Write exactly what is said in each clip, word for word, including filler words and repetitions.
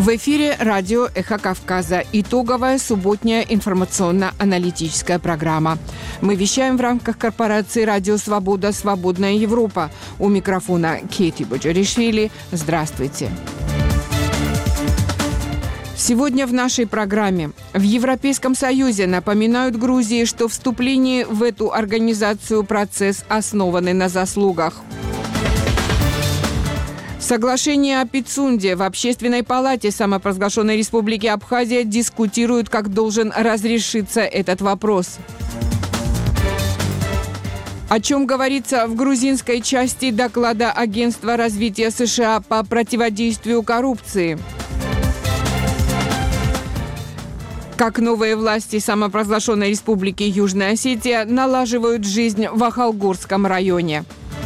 В эфире радио «Эхо Кавказа». Итоговая субботняя информационно-аналитическая программа. Мы вещаем в рамках корпорации «Радио Свобода. Свободная Европа». У микрофона Кейти Боджаришвили. Здравствуйте. Сегодня в нашей программе. В Европейском Союзе напоминают Грузии, что вступление в эту организацию процесс, основанный на заслугах. Соглашение о Пицунде. В Общественной палате самопровозглашенной Республики Абхазия дискутируют, как должен разрешиться этот вопрос. О чем говорится в грузинской части доклада Агентства развития США по противодействию коррупции. Как новые власти самопровозглашенной Республики Южная Осетия налаживают жизнь в Ахалгорском районе.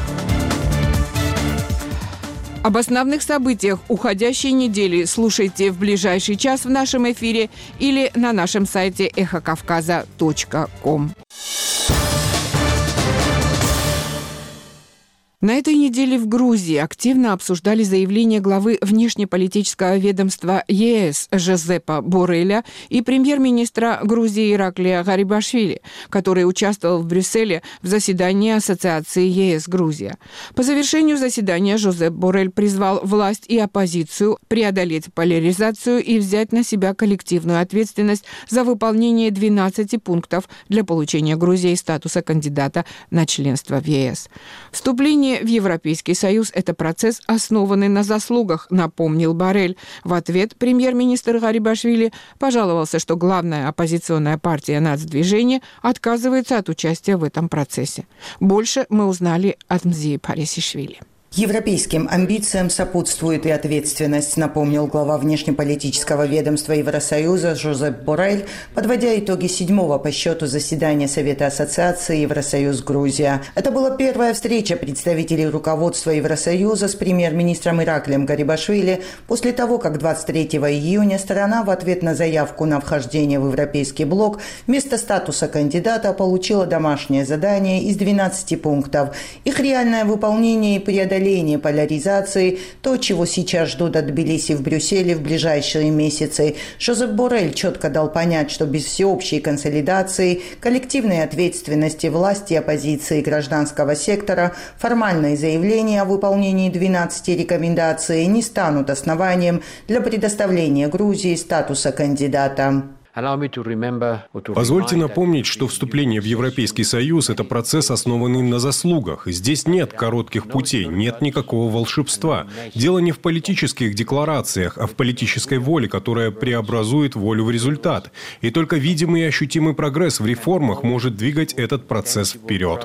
Об основных событиях уходящей недели слушайте в ближайший час в нашем эфире или на нашем сайте эхо кавказа точка ком. На этой неделе в Грузии активно обсуждали заявление главы внешнеполитического ведомства ЕС Жозепа Борреля и премьер-министра Грузии Ираклия Гарибашвили, который участвовал в Брюсселе в заседании Ассоциации ЕС-Грузия. По завершению заседания Жозеп Боррель призвал власть и оппозицию преодолеть поляризацию и взять на себя коллективную ответственность за выполнение двенадцати пунктов для получения Грузией статуса кандидата на членство в ЕС. Вступление в Европейский Союз – это процесс, основанный на заслугах, напомнил Боррель. В ответ премьер-министр Гарибашвили пожаловался, что главная оппозиционная партия «Нацдвижение» отказывается от участия в этом процессе. Больше мы узнали от Мзии Парисишвили. Европейским амбициям сопутствует и ответственность, напомнил глава внешнеполитического ведомства Евросоюза Жозеп Боррель, подводя итоги седьмого по счету заседания Совета Ассоциации Евросоюз-Грузия. Это была первая встреча представителей руководства Евросоюза с премьер-министром Ираклием Гарибашвили после того, как двадцать третьего июня страна в ответ на заявку на вхождение в Европейский блок вместо статуса кандидата получила домашнее задание из двенадцати пунктов. Их реальное выполнение и преодоление поляризации, то, чего сейчас ждут от Тбилиси в Брюсселе в ближайшие месяцы. Жозеп Боррель четко дал понять, что без всеобщей консолидации, коллективной ответственности власти, оппозиции и гражданского сектора формальные заявления о выполнении двенадцати рекомендаций не станут основанием для предоставления Грузии статуса кандидата. Позвольте напомнить, что вступление в Европейский Союз – это процесс, основанный на заслугах. Здесь нет коротких путей, нет никакого волшебства. Дело не в политических декларациях, а в политической воле, которая преобразует волю в результат. И только видимый и ощутимый прогресс в реформах может двигать этот процесс вперед.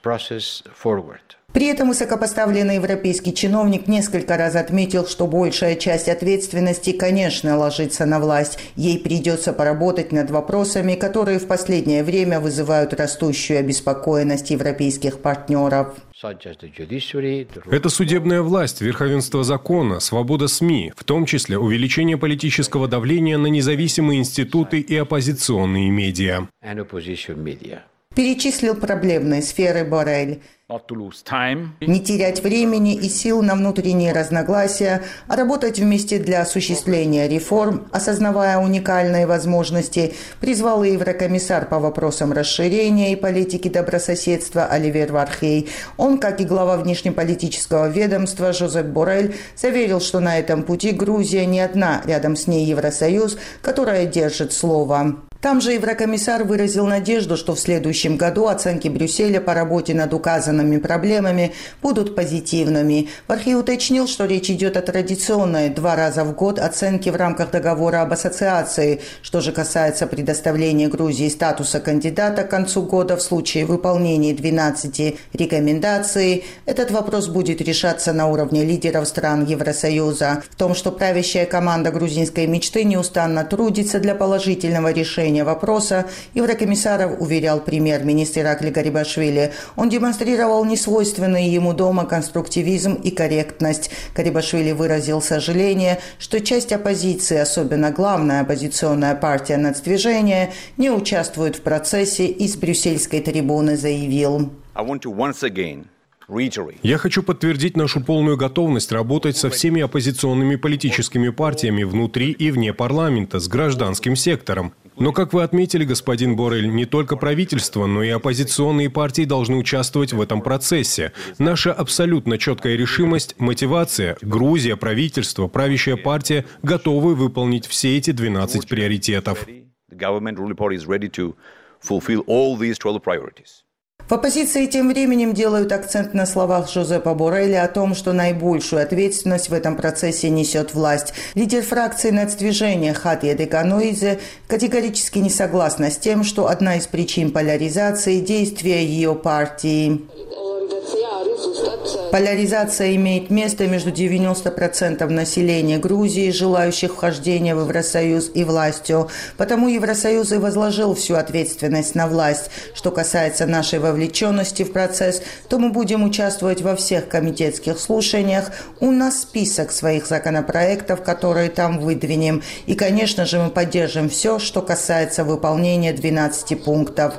При этом высокопоставленный европейский чиновник несколько раз отметил, что большая часть ответственности, конечно, ложится на власть. Ей придется поработать над вопросами, которые в последнее время вызывают растущую обеспокоенность европейских партнеров. Это судебная власть, верховенство закона, свобода СМИ, в том числе увеличение политического давления на независимые институты и оппозиционные медиа. Перечислил проблемные сферы Боррель. Не терять времени и сил на внутренние разногласия, а работать вместе для осуществления реформ, осознавая уникальные возможности, призвал и еврокомиссар по вопросам расширения и политики добрососедства Оливер Вархей. Он, как и глава внешнеполитического ведомства Жозеп Боррель, заверил, что на этом пути Грузия не одна, рядом с ней Евросоюз, которая держит слово. Там же еврокомиссар выразил надежду, что в следующем году оценки Брюсселя по работе над указанными проблемами будут позитивными. Вархей уточнил, что речь идет о традиционной два раза в год оценке в рамках договора об ассоциации. Что же касается предоставления Грузии статуса кандидата к концу года в случае выполнения двенадцати рекомендаций, этот вопрос будет решаться на уровне лидеров стран Евросоюза. В том, что правящая команда грузинской мечты неустанно трудится для положительного решения вопроса, еврокомиссаров уверял премьер-министр Ираклий Гарибашвили. Он демонстрировал несвойственный ему дома конструктивизм и корректность. Гарибашвили выразил сожаление, что часть оппозиции, особенно главная оппозиционная партия «Нацдвижение», не участвует в процессе и с брюссельской трибуны заявил. Я хочу подтвердить нашу полную готовность работать со всеми оппозиционными политическими партиями внутри и вне парламента, с гражданским сектором. Но, как вы отметили, господин Боррель, не только правительство, но и оппозиционные партии должны участвовать в этом процессе. Наша абсолютно четкая решимость, мотивация, Грузия, правительство, правящая партия готовы выполнить все эти двенадцать приоритетов. В оппозиции тем временем делают акцент на словах Жозепа Борреля о том, что наибольшую ответственность в этом процессе несет власть. Лидер фракции нацдвижения Хатья Деканоидзе категорически не согласна с тем, что одна из причин поляризации – действия ее партии. Поляризация имеет место между девяноста процентами населения Грузии, желающих вхождения в Евросоюз, и властью. Потому Евросоюз и возложил всю ответственность на власть. Что касается нашей вовлеченности в процесс, то мы будем участвовать во всех комитетских слушаниях. У нас список своих законопроектов, которые там выдвинем. И, конечно же, мы поддержим все, что касается выполнения двенадцати пунктов.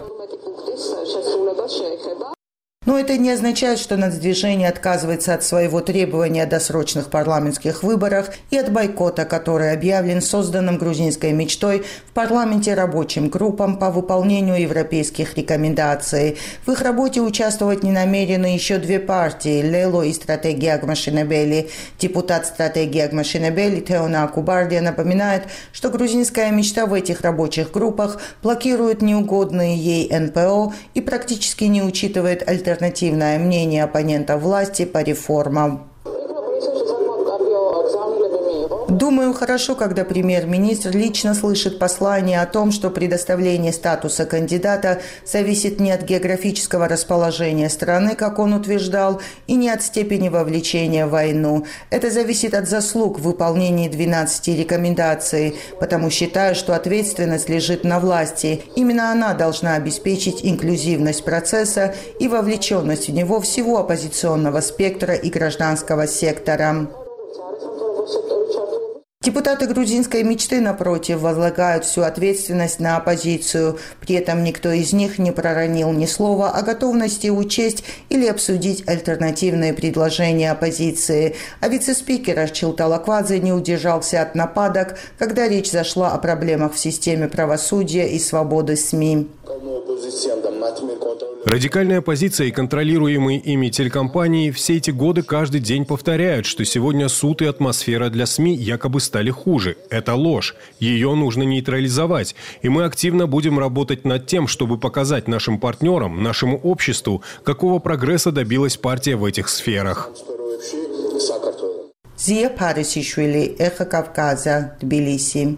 Но это не означает, что нацдвижение отказывается от своего требования о досрочных парламентских выборах и от бойкота, который объявлен созданным грузинской мечтой в парламенте рабочим группам по выполнению европейских рекомендаций. В их работе участвовать не намерены еще две партии – Лело и Стратегия Агмашинебели. Депутат Стратегии Агмашинебели Теона Акубардия напоминает, что грузинская мечта в этих рабочих группах блокирует неугодные ей эн пэ о и практически не учитывает альтернативы. Альтернативное мнение оппонентов власти по реформам. Думаю, хорошо, когда премьер-министр лично слышит послание о том, что предоставление статуса кандидата зависит не от географического расположения страны, как он утверждал, и не от степени вовлечения в войну. Это зависит от заслуг в выполнении двенадцати рекомендаций, потому считаю, что ответственность лежит на власти. Именно она должна обеспечить инклюзивность процесса и вовлеченность в него всего оппозиционного спектра и гражданского сектора. Депутаты грузинской мечты, напротив, возлагают всю ответственность на оппозицию. При этом никто из них не проронил ни слова о готовности учесть или обсудить альтернативные предложения оппозиции. А вице-спикер Арчил Талаквадзе не удержался от нападок, когда речь зашла о проблемах в системе правосудия и свободы СМИ. Радикальная оппозиция и контролируемые ими телекомпании все эти годы каждый день повторяют, что сегодня суд и атмосфера для СМИ якобы стали хуже. Это ложь. Ее нужно нейтрализовать. И мы активно будем работать над тем, чтобы показать нашим партнерам, нашему обществу, какого прогресса добилась партия в этих сферах. Зия Парисишвили, Эхо Кавказа, Тбилиси.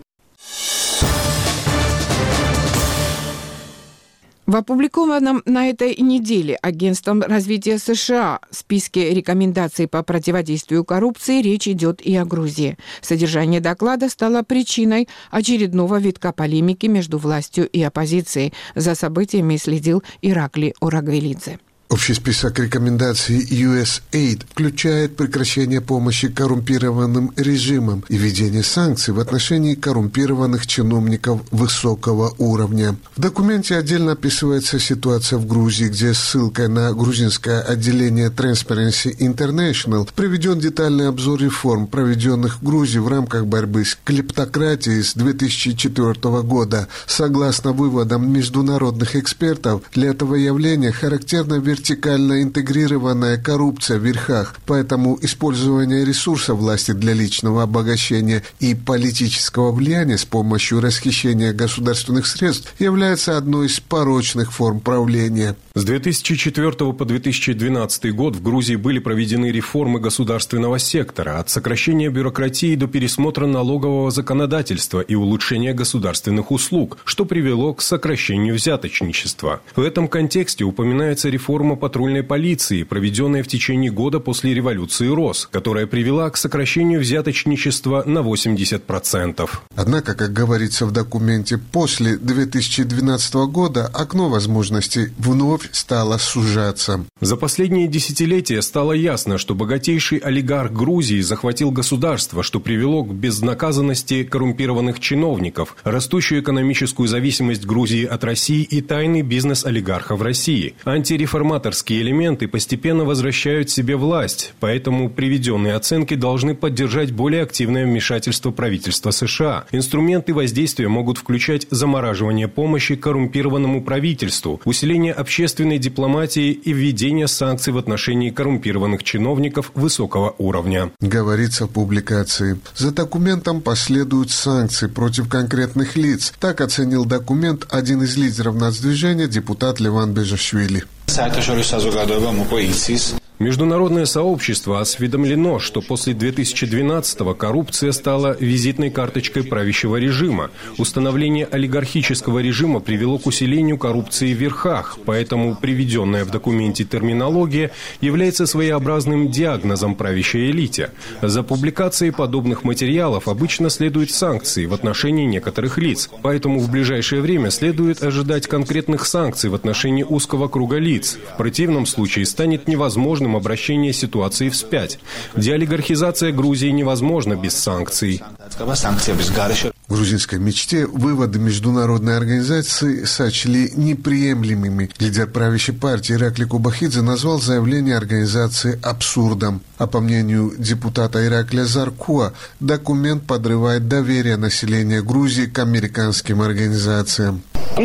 В опубликованном на этой неделе Агентством развития США списке рекомендаций по противодействию коррупции речь идет и о Грузии. Содержание доклада стало причиной очередного витка полемики между властью и оппозицией. За событиями следил Иракли Орагвелидзе. Общий список рекомендаций ю эс эйд включает прекращение помощи коррумпированным режимам и введение санкций в отношении коррумпированных чиновников высокого уровня. В документе отдельно описывается ситуация в Грузии, где ссылкой на грузинское отделение Transparency International приведен детальный обзор реформ, проведенных в Грузии в рамках борьбы с клептократией с две тысячи четвёртого года. Согласно выводам международных экспертов, для этого явления характерна вертикально интегрированная коррупция в верхах, поэтому использование ресурсов власти для личного обогащения и политического влияния с помощью расхищения государственных средств является одной из порочных форм правления. С две тысячи четвёртого по две тысячи двенадцатый год в Грузии были проведены реформы государственного сектора, от сокращения бюрократии до пересмотра налогового законодательства и улучшения государственных услуг, что привело к сокращению взяточничества. В этом контексте упоминается реформа патрульной полиции, проведенная в течение года после революции РОС, которая привела к сокращению взяточничества на восемьдесят процентов. Однако, как говорится в документе, после две тысячи двенадцатого года окно возможностей вновь стало сужаться. За последние десятилетия стало ясно, что богатейший олигарх Грузии захватил государство, что привело к безнаказанности коррумпированных чиновников, растущую экономическую зависимость Грузии от России и тайный бизнес олигарха в России. Антиреформаторы реформаторские элементы постепенно возвращают себе власть, поэтому приведенные оценки должны поддержать более активное вмешательство правительства США. Инструменты воздействия могут включать замораживание помощи коррумпированному правительству, усиление общественной дипломатии и введение санкций в отношении коррумпированных чиновников высокого уровня. Говорится в публикации. За документом последуют санкции против конкретных лиц. Так оценил документ один из лидеров нацдвижения, депутат Леван Бежашвили. Международное сообщество осведомлено, что после две тысячи двенадцатого коррупция стала визитной карточкой правящего режима. Установление олигархического режима привело к усилению коррупции в верхах, поэтому приведенная в документе терминология является своеобразным диагнозом правящей элите. За публикацией подобных материалов обычно следуют санкции в отношении некоторых лиц, поэтому в ближайшее время следует ожидать конкретных санкций в отношении узкого круга лиц. В противном случае станет невозможным обращение ситуации вспять. Деолигархизация Грузии невозможна без санкций. В грузинской мечте выводы международной организации сочли неприемлемыми. Лидер правящей партии Иракли Кубахидзе назвал заявление организации абсурдом. А по мнению депутата Иракля Заркуа, документ подрывает доверие населения Грузии к американским организациям.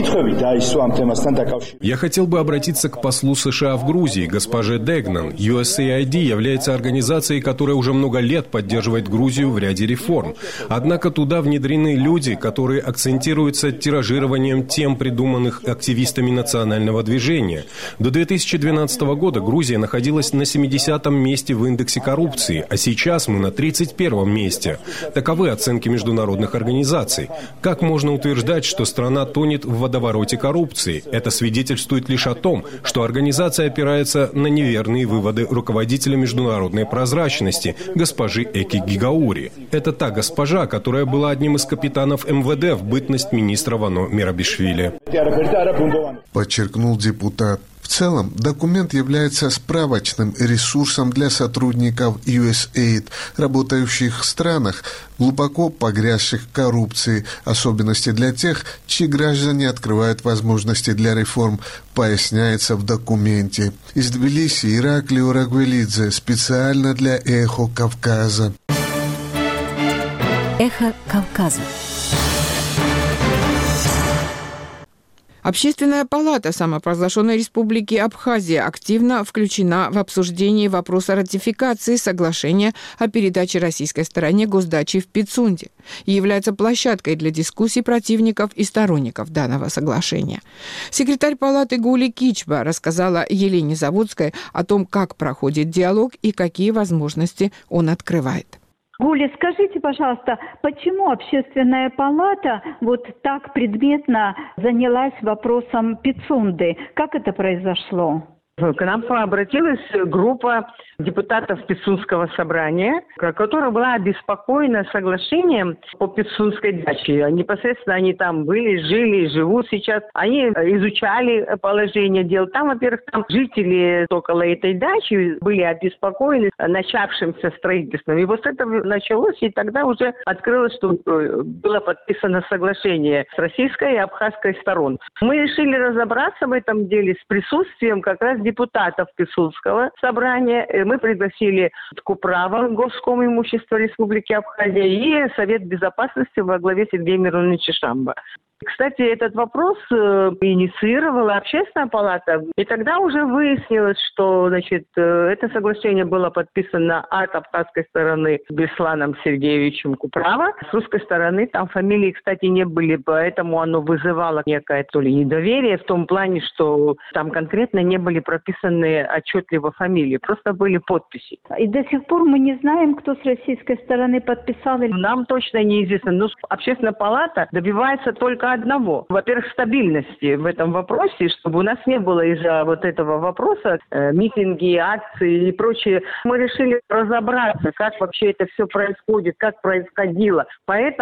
Я хотел бы обратиться к послу США в Грузии, госпоже Дегнан. ю эс эй ай ди является организацией, которая уже много лет поддерживает Грузию в ряде реформ. Однако туда внедрены люди, которые акцентируются тиражированием тем, придуманных активистами национального движения. До две тысячи двенадцатого года Грузия находилась на семидесятом месте в индексе коррупции, а сейчас мы на тридцать первом месте. Таковы оценки международных организаций. Как можно утверждать, что страна тонет в водовороте коррупции? Это свидетельствует лишь о том, что организация опирается на неверные выводы руководителя международной прозрачности, госпожи Эки Гигаури. Это та госпожа, которая была одним из капитанов эм вэ дэ в бытность министра Вано Мерабишвили. Подчеркнул депутат. В целом, документ является справочным ресурсом для сотрудников ю эс эй ай ди, работающих в странах, глубоко погрязших в коррупции, особенности для тех, чьи граждане открывают возможности для реформ, поясняется в документе. Из Тбилиси Иракли Урагвелидзе специально для «Эхо Кавказа». «Эхо Кавказа». Общественная палата самопровозглашенной республики Абхазия активно включена в обсуждение вопроса ратификации соглашения о передаче российской стороне госдачи в Пицунде и является площадкой для дискуссий противников и сторонников данного соглашения. Секретарь палаты Гули Кичба рассказала Елене Заводской о том, как проходит диалог и какие возможности он открывает. Гуля, скажите, пожалуйста, почему Общественная палата вот так предметно занялась вопросом Пицунды? Как это произошло? К нам обратилась группа депутатов Пицунского собрания, которая была обеспокоена соглашением по Пицунской даче. Непосредственно они там были, жили, живут сейчас. Они изучали положение дел. Там, во-первых, там жители около этой дачи были обеспокоены начавшимся строительством. И вот это началось, и тогда уже открылось, что было подписано соглашение с российской и абхазской сторон. Мы решили разобраться в этом деле с присутствием как раз депутатов Пицунского собрания. Мы пригласили Куправа, Госком имущества Республики Абхазия, и Совет Безопасности во главе Сергея Мироновича Шамба. Кстати, этот вопрос инициировала Общественная палата, и тогда уже выяснилось, что, значит, это соглашение было подписано от абхазской стороны Бесланом Сергеевичем Куправа. С русской стороны там фамилии, кстати, не были, поэтому оно вызывало некое то ли недоверие в том плане, что там конкретно не были прописаны отчетливо фамилии, просто были подписи. И до сих пор мы не знаем, кто с российской стороны подписал. Нам точно неизвестно, но Общественная палата добивается только одного. Во-первых, стабильности в этом вопросе, чтобы у нас не было из-за вот этого вопроса э, митинги, акции и прочее. Мы решили разобраться, как вообще это все происходит, как происходило. Поэтому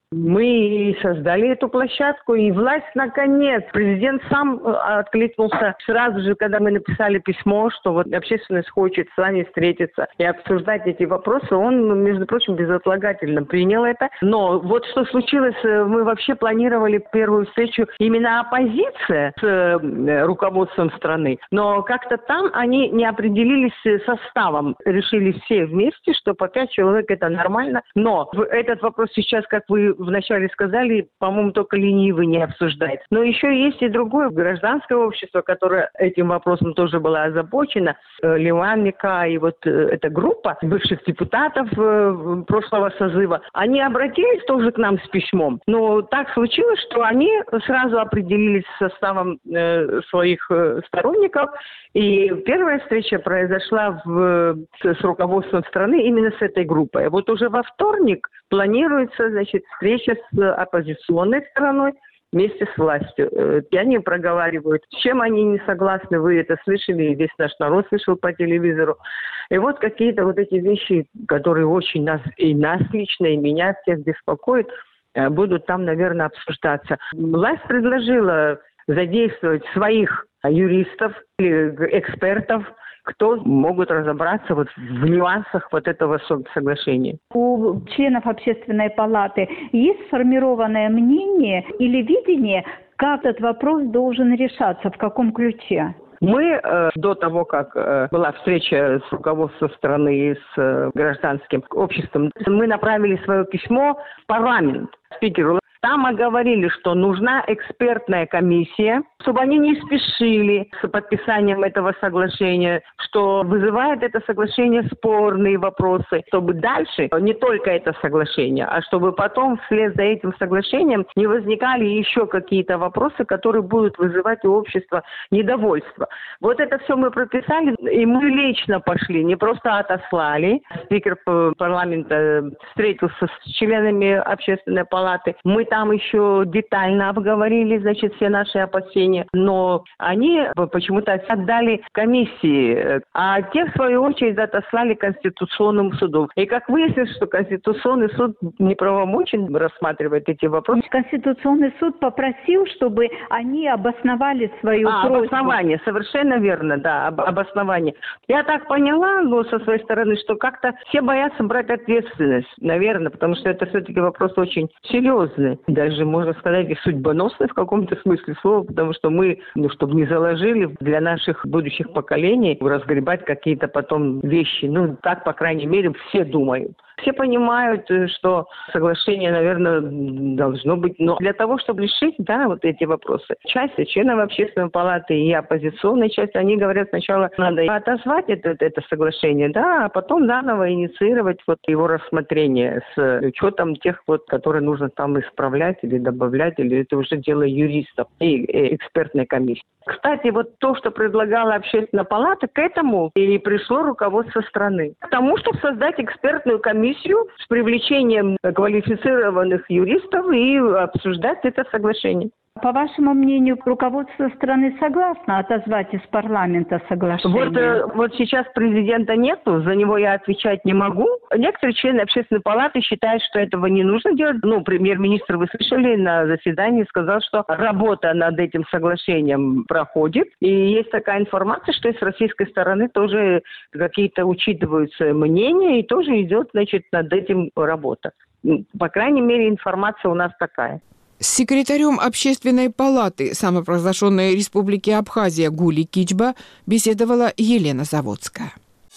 Мы создали эту площадку, и власть, наконец, президент сам откликнулся сразу же, когда мы написали письмо, что вот общественность хочет с вами встретиться и обсуждать эти вопросы. Он, между прочим, безотлагательно принял это. Но вот что случилось, мы вообще планировали первую встречу именно оппозиция с руководством страны, но как-то там они не определились составом. Решили все вместе, что по пять человек это нормально. Но этот вопрос сейчас, как вы вначале сказали, по-моему, только ленивый не обсуждает. Но еще есть и другое гражданское общество, которое этим вопросом тоже было озабочено. Ливан Мика и вот эта группа бывших депутатов прошлого созыва, они обратились тоже к нам с письмом. Но так случилось, что они сразу определились с составом своих сторонников. И первая встреча произошла в, с руководством страны именно с этой группой. Вот уже во вторник планируется, значит, встреча с оппозиционной стороной вместе с властью. И они проговаривают, с чем они не согласны, вы это слышали, весь наш народ слышал по телевизору. И вот какие-то вот эти вещи, которые очень нас, и нас лично, и меня всех беспокоят, будут там, наверное, обсуждаться. Власть предложила задействовать своих юристов или экспертов, кто могут разобраться вот в нюансах вот этого соглашения. У членов Общественной палаты есть сформированное мнение или видение, как этот вопрос должен решаться, в каком ключе? Мы э, до того, как э, была встреча с руководством страны и с э, гражданским обществом, мы направили свое письмо в парламент, спикеру. Там мы говорили, что нужна экспертная комиссия, чтобы они не спешили с подписанием этого соглашения, что вызывает это соглашение спорные вопросы, чтобы дальше не только это соглашение, а чтобы потом вслед за этим соглашением не возникали еще какие-то вопросы, которые будут вызывать у общества недовольство. Вот это все мы прописали, и мы лично пошли, не просто отослали. Спикер парламента встретился с членами Общественной палаты. Мы там еще детально обговорили, значит, все наши опасения, но они почему-то отдали комиссии, а те, в свою очередь, отослали Конституционному суду. И как выяснилось, что Конституционный суд неправомочен рассматривать эти вопросы. Конституционный суд попросил, чтобы они обосновали свою а, просьбу. Обоснование, совершенно верно, да, об, обоснование. Я так поняла, ну, со своей стороны, что как-то все боятся брать ответственность, наверное, потому что это все-таки вопрос очень серьезный. Даже, можно сказать, и судьбоносный в каком-то смысле слова, потому что мы, ну, чтобы не заложили для наших будущих поколений разгребать какие-то потом вещи. Ну, так, по крайней мере, все думают. Все понимают, что соглашение, наверное, должно быть. Но для того, чтобы решить, да, вот эти вопросы, часть членов Общественной палаты и оппозиционной части, они говорят, сначала надо отозвать это, это соглашение, да, а потом заново инициировать вот его рассмотрение с учетом тех, вот, которые нужно там исправлять или добавлять, или это уже дело юристов и экспертной комиссии. Кстати, вот то, что предлагала Общественная палата, к этому и пришло руководство страны. К тому, чтобы создать экспертную комиссию с привлечением квалифицированных юристов и обсуждать это соглашение. По вашему мнению, руководство страны согласно отозвать из парламента соглашение? Вот, вот сейчас президента нету, за него я отвечать не могу. Некоторые члены Общественной палаты считают, что этого не нужно делать. Ну, премьер-министр, вы слышали, на заседании сказал, что работа над этим соглашением проходит. И есть такая информация, что и с российской стороны тоже какие-то учитываются мнения, и тоже идет, значит, над этим работа. По крайней мере, информация у нас такая. С секретарем Общественной палаты самопровозглашенной Республики Абхазия Гули Кичба беседовала Елена Заводская.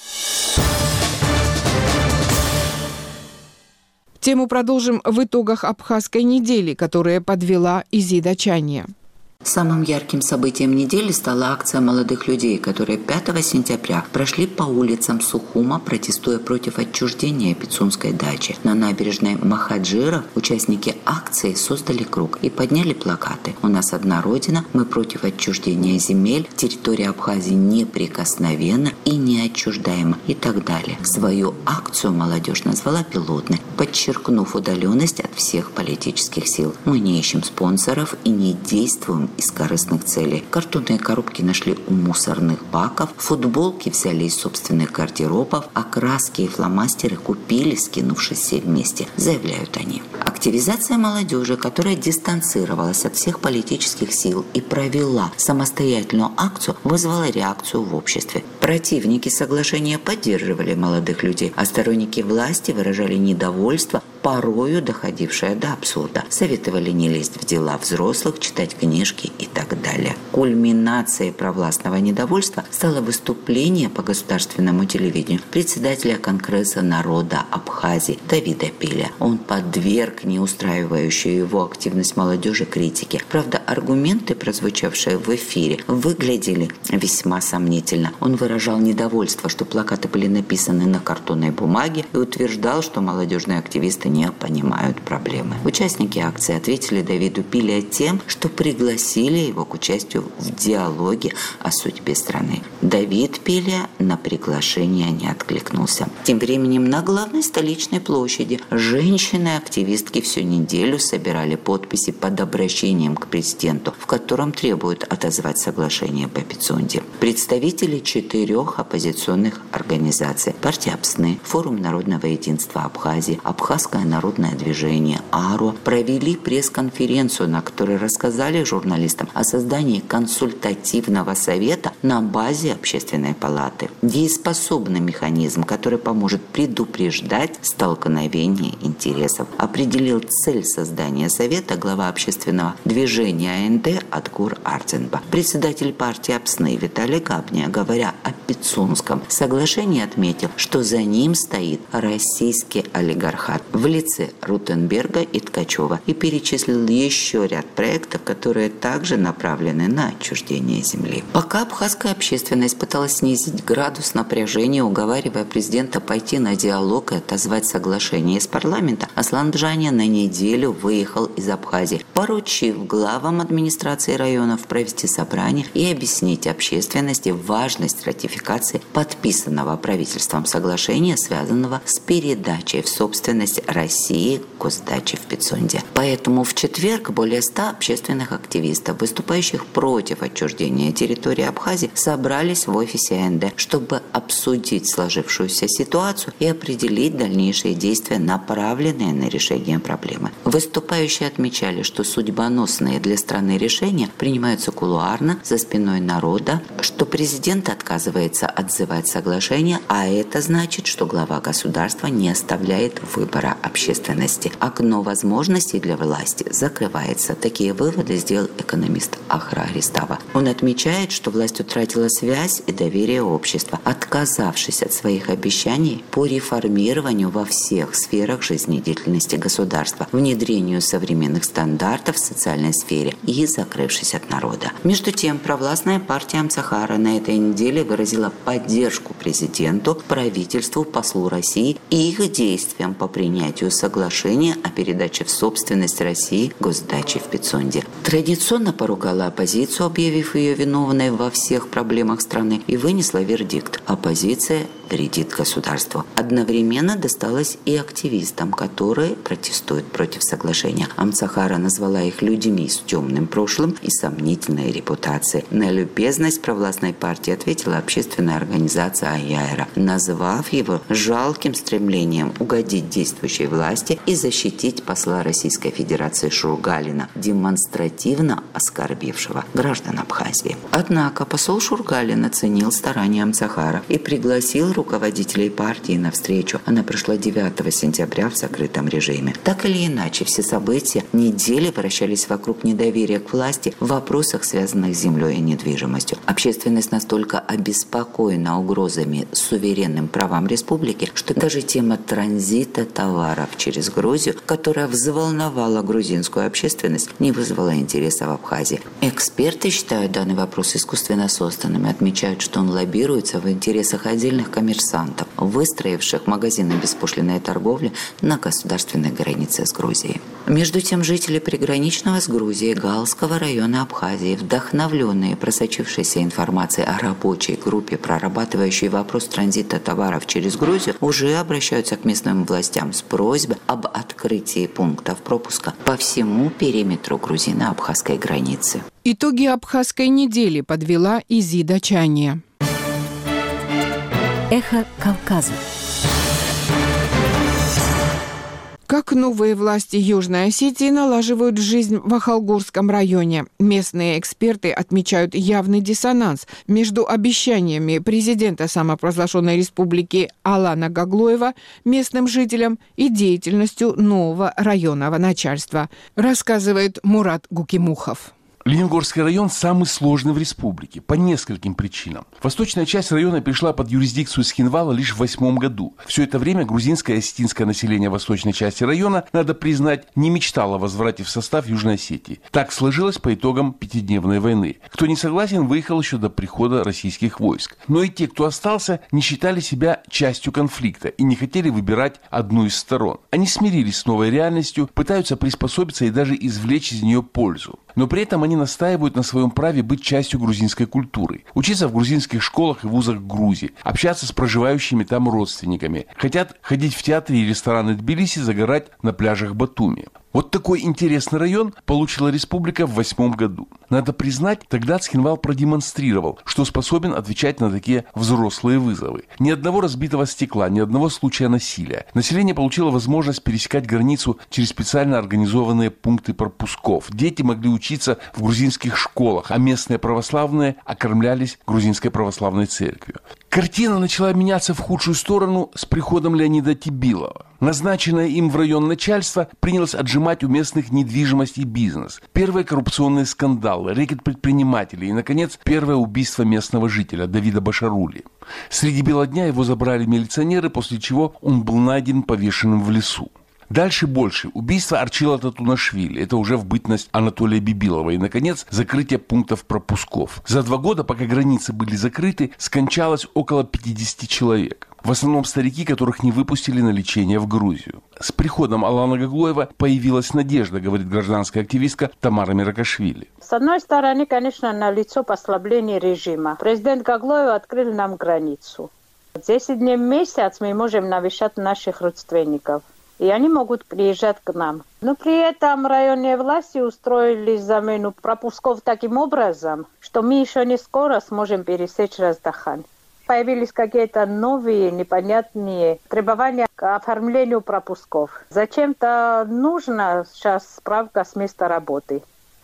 Тему продолжим в итогах Абхазской недели, которая подвела Изида Чанья. Самым ярким событием недели стала акция молодых людей, которые пятого сентября прошли по улицам Сухума, протестуя против отчуждения Пицунской дачи. На набережной Махаджира участники акции создали круг и подняли плакаты: «У нас одна родина, мы против отчуждения земель, территория Абхазии неприкосновенна и неотчуждаема» и так далее. Свою акцию молодежь назвала пилотной, подчеркнув удаленность от всех политических сил. Мы не ищем спонсоров и не действуем из корыстных целей. Картонные коробки нашли у мусорных баков, футболки взяли из собственных гардеробов, а краски и фломастеры купили, скинувшись все вместе, заявляют они. Активизация молодежи, которая дистанцировалась от всех политических сил и провела самостоятельную акцию, вызвала реакцию в обществе. Противники соглашения поддерживали молодых людей, а сторонники власти выражали недовольство, порою доходившее до абсурда. Советовали не лезть в дела взрослых, читать книжки и так далее. Кульминацией провластного недовольства стало выступление по государственному телевидению председателя Конгресса народа Абхазии Давида Пиля. Он подверг не устраивающую его активность молодежи критике. Правда, аргументы, прозвучавшие в эфире, выглядели весьма сомнительно. Он выражал недовольство, что плакаты были написаны на картонной бумаге, и утверждал, что молодежные активисты не понимают проблемы. Участники акции ответили Давиду Пиля тем, что пригласили его к участию в диалоге о судьбе страны. Давид Пиля на приглашение не откликнулся. Тем временем на главной столичной площади женщины-активистки всю неделю собирали подписи под обращением к президенту, в котором требуют отозвать соглашение по Пицунде. Представители четырех оппозиционных организаций – партия Апсны, Форум народного единства Абхазии, Абхазское народное движение АРО провели пресс-конференцию, на которой рассказали журналистам о создании консультативного совета на базе общественной палаты. Дееспособный механизм, который поможет предупреждать столкновение интересов. Определил цель создания совета глава общественного движения АНТ Адгур Ардзенба. Председатель партии Апсны Виталий Габния, говоря о Пицунском соглашении, отметил, что за ним стоит российский олигархат в лице Рутенберга и Ткачева, и перечислил еще ряд проектов, которые также направлены на отчуждение земли. Пока абхазская общественность пыталась снизить градус напряжения, уговаривая президента пойти на диалог и отозвать соглашение из парламента, Аслан Джаня на неделю выехал из Абхазии, поручив главам администрации районов провести собрание и объяснить общественности важность ратификации подписанного правительством соглашения, связанного с передачей в собственность России госдачи в Пицунде. Поэтому в четверг более ста общественных активистов, выступающих против отчуждения территории Абхазии, собрались в офисе АНД, чтобы обсудить сложившуюся ситуацию и определить дальнейшие действия, направленные на решение проблемы. Выступающие отмечали, что судьбоносные для страны решения принимаются кулуарно, за спиной народа, что президент отказывается отзывать соглашение, а это значит, что глава государства не оставляет выбора общественности. Окно возможностей для власти закрывается. Такие выводы сделал экономист Ахра Аристава. Он отмечает, что власть утратила связь и доверие общества, отказавшись от своих обещаний по реформированию во всех сферах жизнедеятельности государства, внедрению современных стандартов в социальной сфере и закрывшись от народа. Между тем, провластная партия Амцахара на этой неделе выразила поддержку президенту, правительству, послу России и их действиям по принятию соглашения о передаче в собственность России госдачи в Пицунде. Традиционно поругала оппозицию, объявив ее виновной во всех проблемах страны, и вынесла вердикт: оппозиция вредит государству. Одновременно досталось и активистам, которые протестуют против соглашения. Амцахара назвала их людьми с темным прошлым и сомнительной репутацией. На любезность провластной партии ответила общественная организация Аяйра, назвав его жалким стремлением угодить действующей власти и защитить посла Российской Федерации Шургалина, демонстративно оскорбившего граждан Абхазии. Однако посол Шургалин оценил старания Амцахара и пригласил руководителей партии на встречу. Она прошла девятого сентября в закрытом режиме. Так или иначе, все события недели вращались вокруг недоверия к власти в вопросах, связанных с землей и недвижимостью. Общественность настолько обеспокоена угрозами суверенным правам республики, что даже тема транзита товаров через Грузию, которая взволновала грузинскую общественность, не вызвала интереса в Абхазии. Эксперты считают данный вопрос искусственно созданным и отмечают, что он лоббируется в интересах отдельных коммерсантов, выстроивших магазины беспошлинной торговли на государственной границе с Грузией. Между тем, жители приграничного с Грузией Галского района Абхазии, вдохновленные просочившейся информацией о рабочей группе, прорабатывающей вопрос транзита товаров через Грузию, уже обращаются к местным властям с просьбой об открытии пунктов пропуска по всему периметру грузино-абхазской границы. Итоги абхазской недели подвела Изида Чания. Эхо Кавказа. Как новые власти Южной Осетии налаживают жизнь в Ахалгурском районе. Местные эксперты отмечают явный диссонанс между обещаниями президента самопровозглашенной республики Алана Гаглоева местным жителям и деятельностью нового районного начальства, рассказывает Мурат Гукимухов. Лениногорский район самый сложный в республике по нескольким причинам. Восточная часть района перешла под юрисдикцию Схинвала лишь в восьмом году. Все это время грузинское и осетинское население восточной части района, надо признать, не мечтало о возврате в состав Южной Осетии. Так сложилось по итогам пятидневной войны. Кто не согласен, выехал еще до прихода российских войск. Но и те, кто остался, не считали себя частью конфликта и не хотели выбирать одну из сторон. Они смирились с новой реальностью, пытаются приспособиться и даже извлечь из нее пользу. Но при этом они настаивают на своем праве быть частью грузинской культуры, учиться в грузинских школах и вузах Грузии, общаться с проживающими там родственниками, хотят ходить в театры и рестораны Тбилиси, загорать на пляжах Батуми. Вот такой интересный район получила республика в восьмом году. Надо признать, тогда Схинвал продемонстрировал, что способен отвечать на такие взрослые вызовы. Ни одного разбитого стекла, ни одного случая насилия. Население получило возможность пересекать границу через специально организованные пункты пропусков. Дети могли учиться в грузинских школах, а местные православные окормлялись грузинской православной церковью. Картина начала меняться в худшую сторону с приходом Леонида Тибилова. Назначенное им в район начальство принялось отжимать у местных недвижимость и бизнес. Первые коррупционные скандалы, рэкет предпринимателей и, наконец, первое убийство местного жителя Давида Башарули. Среди бела дня его забрали милиционеры, после чего он был найден повешенным в лесу. Дальше больше. Убийство Арчила Татунашвили. Это уже в бытность Анатолия Бибилова. И, наконец, закрытие пунктов пропусков. За два года, пока границы были закрыты, скончалось около пятидесяти человек. В основном старики, которых не выпустили на лечение в Грузию. С приходом Алана Гаглоева появилась надежда, говорит гражданская активистка Тамара Миракашвили. С одной стороны, конечно, налицо послабление режима. Президент Гаглоев открыл нам границу. Десять дней в месяц мы можем навещать наших родственников. И они могут приезжать к нам. Но при этом районные власти устроили замену пропусков таким образом, что мы еще не скоро сможем пересечь Раздахань. Появились какие-то новые, непонятные требования к оформлению пропусков. Зачем-то нужна сейчас справка с места работы.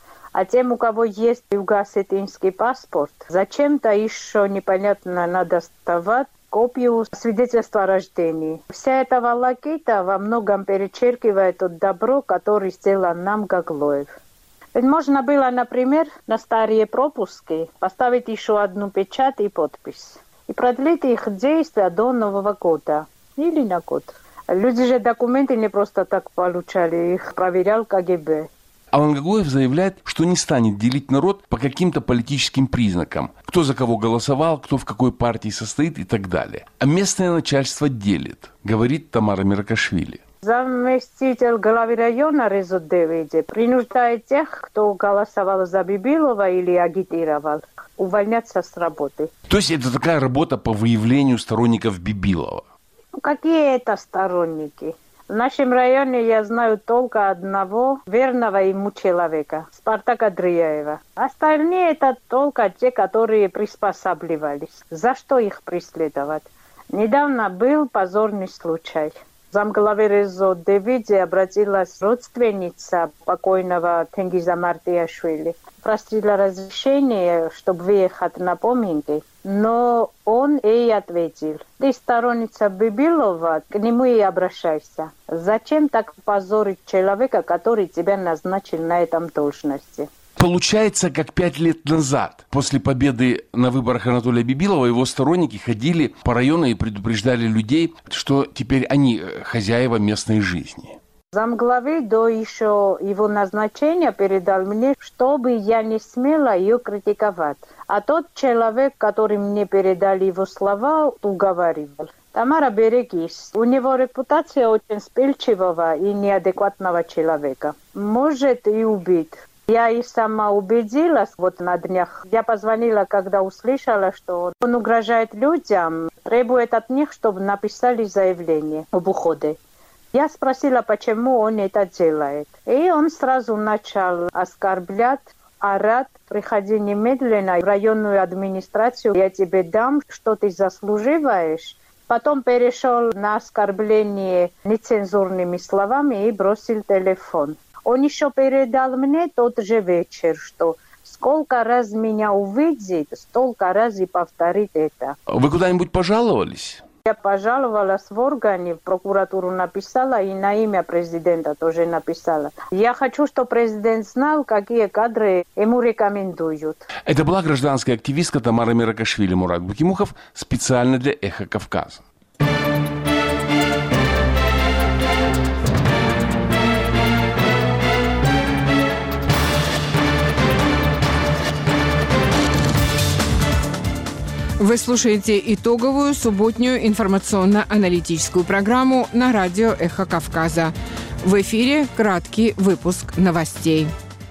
А тем, у кого есть юго-осетинский паспорт, зачем-то еще непонятно надо доставать копию свидетельства о рождении. Вся эта волокита во многом перечеркивает то добро, которое сделал нам Гаглоев. Ведь можно было, например, на старые пропуски поставить еще одну печать и подпись. И продлить их действие до Нового года. Или на год. Люди же документы не просто так получали, их проверял ка гэ бэ. Алан Гаглоев заявляет, что не станет делить народ по каким-то политическим признакам. Кто за кого голосовал, кто в какой партии состоит и так далее. А местное начальство делит, говорит Тамара Миракашвили. Заместитель главы района Резут Девиди принуждает тех, кто голосовал за Бибилова или агитировал, увольняться с работы. То есть это такая работа по выявлению сторонников Бибилова? Ну, какие это сторонники? В нашем районе я знаю только одного верного ему человека, Спартака Дрияева. Остальные это только те, которые приспосабливались. За что их преследовать? Недавно был позорный случай. Замглавы Резо Девиди обратилась родственница покойного Тенгиза Мартияшвили. Просила разрешение, чтобы выехать на поминки. Но он ей ответил: ты сторонница Бибилова, к нему и обращайся. Зачем так позорить человека, который тебя назначил на этом должности? Получается, как пять лет назад, после победы на выборах Анатолия Бибилова, его сторонники ходили по району и предупреждали людей, что теперь они хозяева местной жизни. Замглавы до еще его назначения передал мне, чтобы я не смела ее критиковать. А тот человек, который мне передал его слова, уговаривал: Тамара, берегись. У него репутация очень вспыльчивого и неадекватного человека. Может и убить. Я и сама убедилась вот на днях. Я позвонила, когда услышала, что он угрожает людям, требует от них, чтобы написали заявление об уходе. Я спросила, почему он это делает. И он сразу начал оскорблять, орать: приходи немедленно в районную администрацию, я тебе дам, что ты заслуживаешь. Потом перешел на оскорбление нецензурными словами и бросил телефон. Он еще передал мне тот же вечер, что сколько раз меня увидит, столько раз и повторит это. Вы куда-нибудь пожаловались? Я пожаловалась в органы, в прокуратуру написала и на имя президента тоже написала. Я хочу, чтобы президент знал, какие кадры ему рекомендуют. Это была гражданская активистка Тамара Меракашвили. Мурат Букимухов специально для «Эхо Кавказа». Вы слушаете итоговую субботнюю информационно-аналитическую программу на радио «Эхо Кавказа». В эфире краткий выпуск новостей.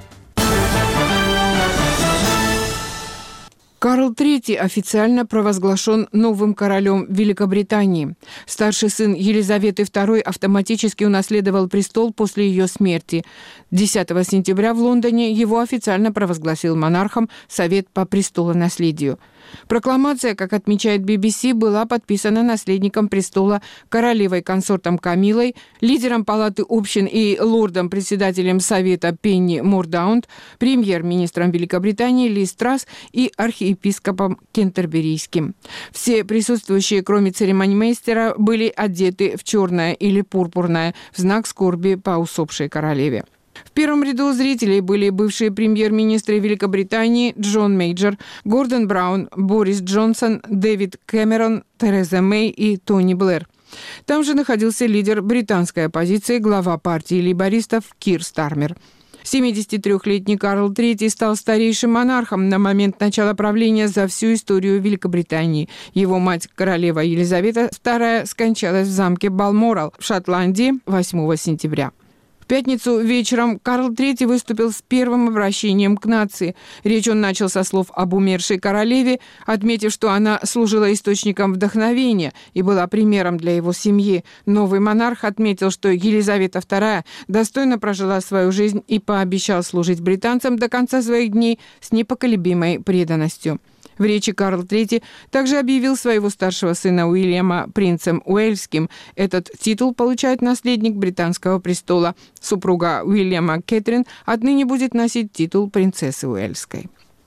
Карл третий официально провозглашен новым королем Великобритании. Старший сын Елизаветы второй автоматически унаследовал престол после ее смерти. десятого сентября в Лондоне его официально провозгласил монархом Совет по престолонаследию. Прокламация, как отмечает би би си, была подписана наследником престола королевой-консортом Камилой, лидером Палаты общин и лордом-председателем Совета Пенни Мордаунд, премьер-министром Великобритании Лиз Трасс и архиепископом Кентерберийским. Все присутствующие, кроме церемонимейстера, были одеты в черное или пурпурное в знак скорби по усопшей королеве. В первом ряду зрителей были бывшие премьер-министры Великобритании Джон Мейджор, Гордон Браун, Борис Джонсон, Дэвид Кэмерон, Тереза Мэй и Тони Блэр. Там же находился лидер британской оппозиции, глава партии лейбористов Кир Стармер. семидесятитрёхлетний Карл третий стал старейшим монархом на момент начала правления за всю историю Великобритании. Его мать, королева Елизавета вторая, скончалась в замке Балморал в Шотландии восьмого сентября. В пятницу вечером Карл третий выступил с первым обращением к нации. Речь он начал со слов об умершей королеве, отметив, что она служила источником вдохновения и была примером для его семьи. Новый монарх отметил, что Елизавета вторая достойно прожила свою жизнь и пообещал служить британцам до конца своих дней с непоколебимой преданностью. В речи Карл третий также объявил своего старшего сына Уильяма принцем Уэльским. Этот титул получает наследник британского престола. Супруга Уильяма Кэтрин отныне будет носить титул принцессы Уэльской.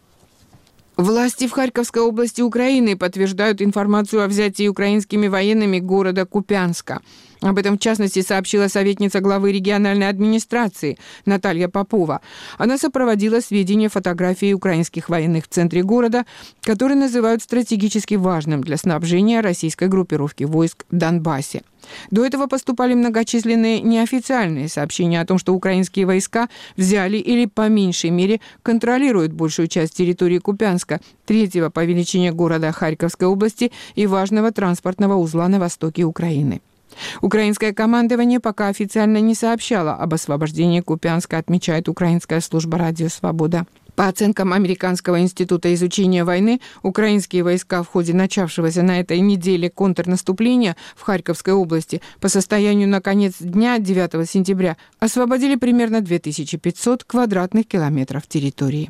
Власти в Харьковской области Украины подтверждают информацию о взятии украинскими военными города Купянска. Об этом, в частности, сообщила советница главы региональной администрации Наталья Попова. Она сопроводила сведения фотографии украинских военных в центре города, которые называют стратегически важным для снабжения российской группировки войск в Донбассе. До этого поступали многочисленные неофициальные сообщения о том, что украинские войска взяли или, по меньшей мере, контролируют большую часть территории Купянска, третьего по величине города Харьковской области и важного транспортного узла на востоке Украины. Украинское командование пока официально не сообщало об освобождении Купянска, отмечает украинская служба «Радио Свобода». По оценкам Американского института изучения войны, украинские войска в ходе начавшегося на этой неделе контрнаступления в Харьковской области по состоянию на конец дня девятого сентября освободили примерно две тысячи пятьсот квадратных километров территории.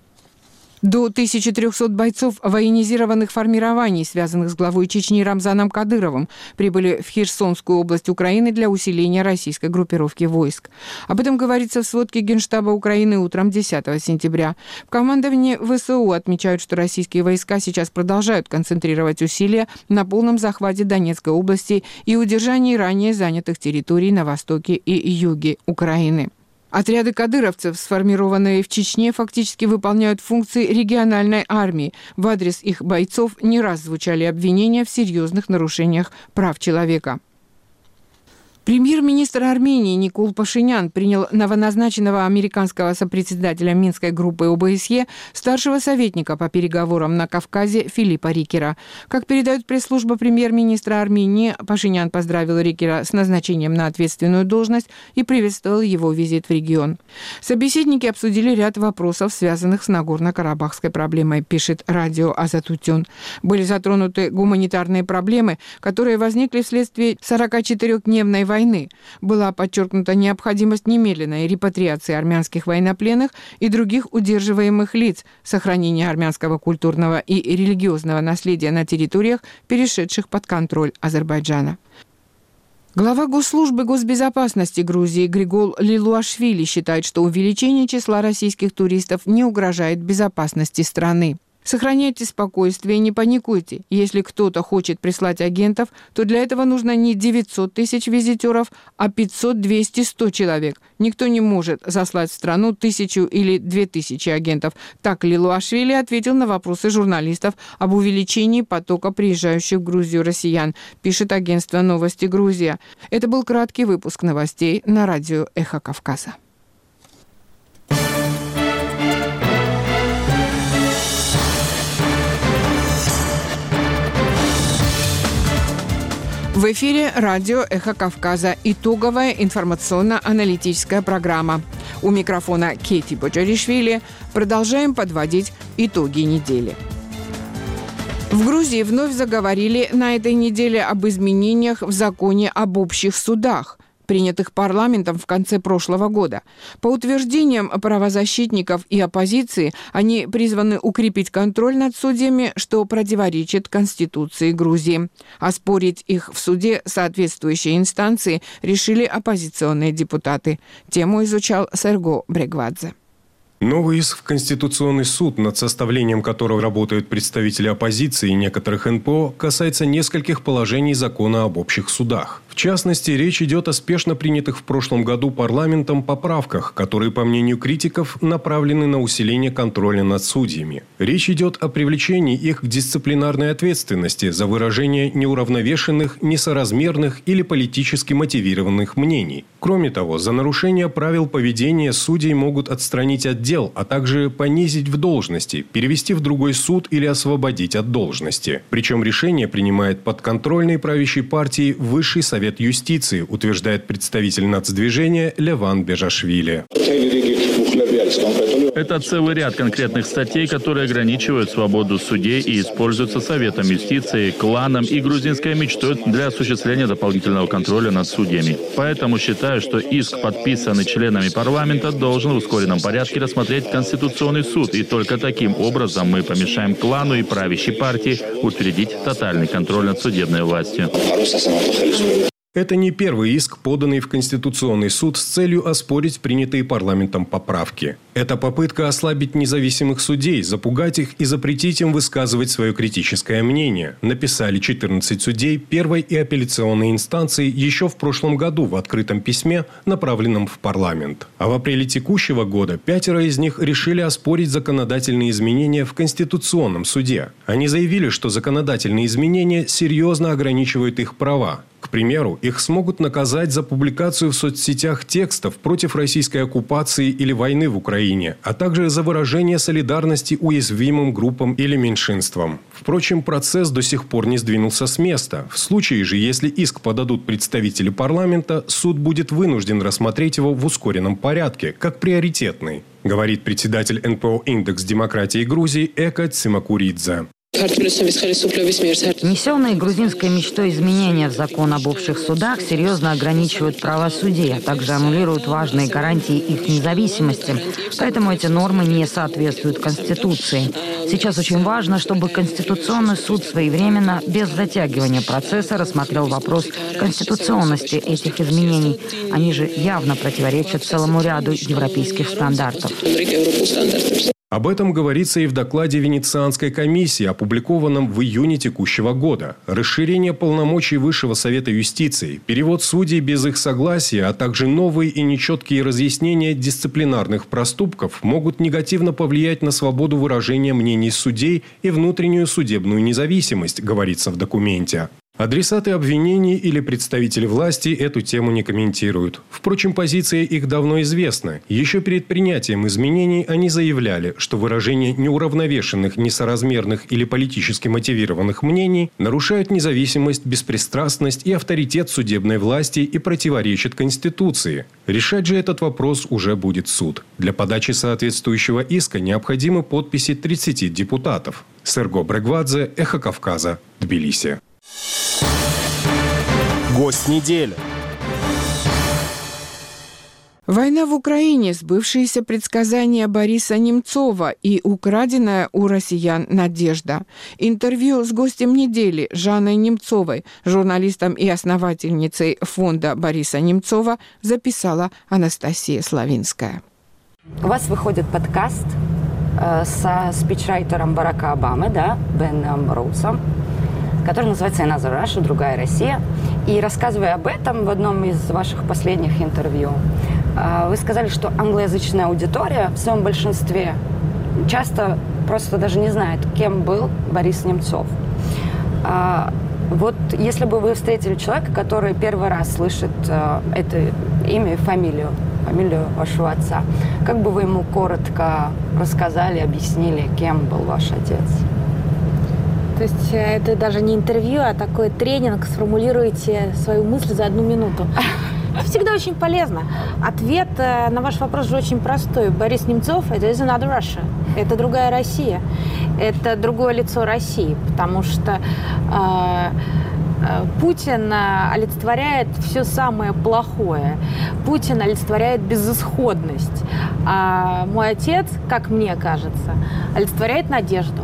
До тысячи трёхсот бойцов военизированных формирований, связанных с главой Чечни Рамзаном Кадыровым, прибыли в Херсонскую область Украины для усиления российской группировки войск. Об этом говорится в сводке Генштаба Украины утром десятого сентября. В командовании ВСУ отмечают, что российские войска сейчас продолжают концентрировать усилия на полном захвате Донецкой области и удержании ранее занятых территорий на востоке и юге Украины. Отряды кадыровцев, сформированные в Чечне, фактически выполняют функции региональной армии. В адрес их бойцов не раз звучали обвинения в серьезных нарушениях прав человека. Премьер-министр Армении Никол Пашинян принял новоназначенного американского сопредседателя Минской группы о бэ эс е, старшего советника по переговорам на Кавказе Филиппа Рикера. Как передает пресс-служба премьер-министра Армении, Пашинян поздравил Рикера с назначением на ответственную должность и приветствовал его визит в регион. Собеседники обсудили ряд вопросов, связанных с Нагорно-Карабахской проблемой, пишет радио Азатутюн. Были затронуты гуманитарные проблемы, которые возникли вследствие сорокачетырёхдневной войны войны. Была подчеркнута необходимость немедленной репатриации армянских военнопленных и других удерживаемых лиц, сохранения армянского культурного и религиозного наследия на территориях, перешедших под контроль Азербайджана. Глава Госслужбы госбезопасности Грузии Григол Лилуашвили считает, что увеличение числа российских туристов не угрожает безопасности страны. Сохраняйте спокойствие, не паникуйте. Если кто-то хочет прислать агентов, то для этого нужно не девятьсот тысяч визитеров, а пятьсот, двести, сто человек. Никто не может заслать в страну тысячу или две тысячи агентов. Так Лилуашвили ответил на вопросы журналистов об увеличении потока приезжающих в Грузию россиян, пишет агентство «Новости Грузия». Это был краткий выпуск новостей на радио «Эхо Кавказа». В эфире радио «Эхо Кавказа». Итоговая информационно-аналитическая программа. У микрофона Кети Боджаришвили. Продолжаем подводить итоги недели. В Грузии вновь заговорили на этой неделе об изменениях в законе об общих судах, принятых парламентом в конце прошлого года. По утверждениям правозащитников и оппозиции, они призваны укрепить контроль над судьями, что противоречит Конституции Грузии. Оспорить их в суде соответствующие инстанции решили оппозиционные депутаты. Тему изучал Серго Брегвадзе. Новый иск в Конституционный суд, над составлением которого работают представители оппозиции и некоторых эн пэ о, касается нескольких положений закона об общих судах. В частности, речь идет о спешно принятых в прошлом году парламентом поправках, которые, по мнению критиков, направлены на усиление контроля над судьями. Речь идет о привлечении их к дисциплинарной ответственности за выражение неуравновешенных, несоразмерных или политически мотивированных мнений. Кроме того, за нарушение правил поведения судей могут отстранить от дел, а также понизить в должности, перевести в другой суд или освободить от должности. Причем решение принимает подконтрольной правящей партии Высший совет юстиции, утверждает представитель нацдвижения Леван Бежашвили. Это целый ряд конкретных статей, которые ограничивают свободу судей и используются Советом юстиции, кланом и грузинской мечтой для осуществления дополнительного контроля над судьями. Поэтому считаю, что иск, подписанный членами парламента, должен в ускоренном порядке рассмотреть Конституционный суд, и только таким образом мы помешаем клану и правящей партии утвердить тотальный контроль над судебной властью. Это не первый иск, поданный в Конституционный суд с целью оспорить принятые парламентом поправки. Это попытка ослабить независимых судей, запугать их и запретить им высказывать свое критическое мнение, написали четырнадцать судей первой и апелляционной инстанции еще в прошлом году в открытом письме, направленном в парламент. А в апреле текущего года пятеро из них решили оспорить законодательные изменения в Конституционном суде. Они заявили, что законодательные изменения серьезно ограничивают их права. К примеру, их смогут наказать за публикацию в соцсетях текстов против российской оккупации или войны в Украине, а также за выражение солидарности уязвимым группам или меньшинствам. Впрочем, процесс до сих пор не сдвинулся с места. В случае же, если иск подадут представители парламента, суд будет вынужден рассмотреть его в ускоренном порядке, как приоритетный, говорит председатель эн пэ о «Индекс демократии Грузии» Эка Цимакуридзе. Внесенные грузинской мечтой изменения в закон об общих судах серьезно ограничивают права судей, а также аннулируют важные гарантии их независимости. Поэтому эти нормы не соответствуют Конституции. Сейчас очень важно, чтобы Конституционный суд своевременно, без затягивания процесса, рассмотрел вопрос конституционности этих изменений. Они же явно противоречат целому ряду европейских стандартов. Об этом говорится и в докладе Венецианской комиссии, опубликованном в июне текущего года. Расширение полномочий Высшего совета юстиции, перевод судей без их согласия, а также новые и нечеткие разъяснения дисциплинарных проступков могут негативно повлиять на свободу выражения мнений судей и внутреннюю судебную независимость, говорится в документе. Адресаты обвинений или представители власти эту тему не комментируют. Впрочем, позиция их давно известна. Еще перед принятием изменений они заявляли, что выражение неуравновешенных, несоразмерных или политически мотивированных мнений нарушает независимость, беспристрастность и авторитет судебной власти и противоречит Конституции. Решать же этот вопрос уже будет суд. Для подачи соответствующего иска необходимы подписи тридцати депутатов. Серго Брегвадзе, Эхо Кавказа, Тбилиси. Гость недели. Война в Украине, сбывшиеся предсказания Бориса Немцова и украденная у россиян надежда. Интервью с гостем недели Жанной Немцовой, журналистом и основательницей фонда Бориса Немцова, записала Анастасия Славинская. У вас выходит подкаст э, со спичрайтером Барака Обамы, да, Беном Роудсом, который называется «Another Russia», «Другая Россия». И рассказывая об этом в одном из ваших последних интервью, вы сказали, что англоязычная аудитория в своем большинстве часто просто даже не знает, кем был Борис Немцов. Вот если бы вы встретили человека, который первый раз слышит это имя и фамилию, фамилию вашего отца, как бы вы ему коротко рассказали, объяснили, кем был ваш отец? То есть это даже не интервью, а такой тренинг, сформулируйте свою мысль за одну минуту. Это всегда очень полезно. Ответ на ваш вопрос же очень простой. Борис Немцов – это is another Russia. Это другая Россия. Это другое лицо России, потому что э, Путин олицетворяет все самое плохое. Путин олицетворяет безысходность. А мой отец, как мне кажется, олицетворяет надежду.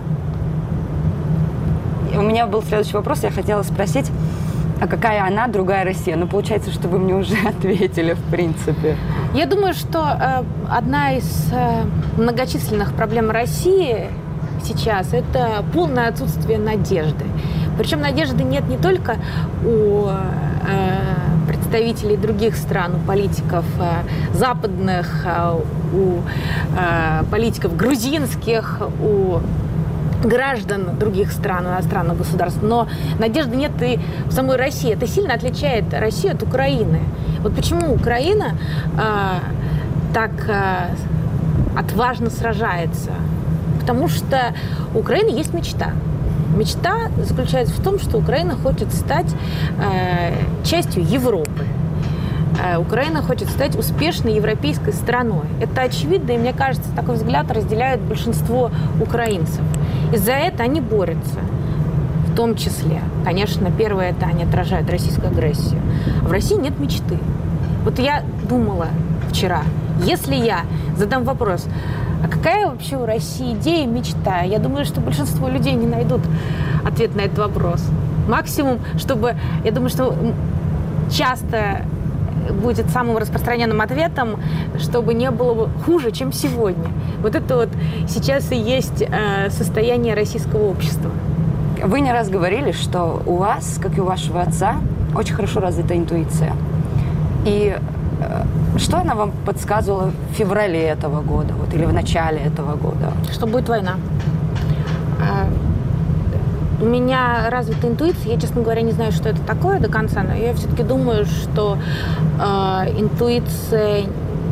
У меня был следующий вопрос. Я хотела спросить, а какая она, другая Россия? Ну, получается, что вы мне уже ответили, в принципе. Я думаю, что э, одна из э, многочисленных проблем России сейчас – это полное отсутствие надежды. Причем надежды нет не только у э, представителей других стран, у политиков э, западных, э, у э, политиков грузинских, у граждан других стран, иностранных государств, но надежды нет и в самой России. Это сильно отличает Россию от Украины. Вот почему Украина э, так э, отважно сражается? Потому что у Украины есть мечта. Мечта заключается в том, что Украина хочет стать э, частью Европы. Э, Украина хочет стать успешной европейской страной. Это очевидно, и мне кажется, такой взгляд разделяют большинство украинцев. И за это они борются. В том числе, конечно, первое, это они отражают российскую агрессию. В России нет мечты. Вот я думала вчера, если я задам вопрос, а какая вообще у России идея, мечта? Я думаю, что большинство людей не найдут ответ на этот вопрос. Максимум, чтобы... Я думаю, что часто будет самым распространенным ответом, чтобы не было хуже, чем сегодня. Вот это вот сейчас и есть э, состояние российского общества. Вы не раз говорили, что у вас, как и у вашего отца, очень хорошо развита интуиция. И э, что она вам подсказывала в феврале этого года, вот, или в начале этого года? Что будет война. Э, у меня развита интуиция. Я, честно говоря, не знаю, что это такое до конца, но я все-таки думаю, что э, интуиция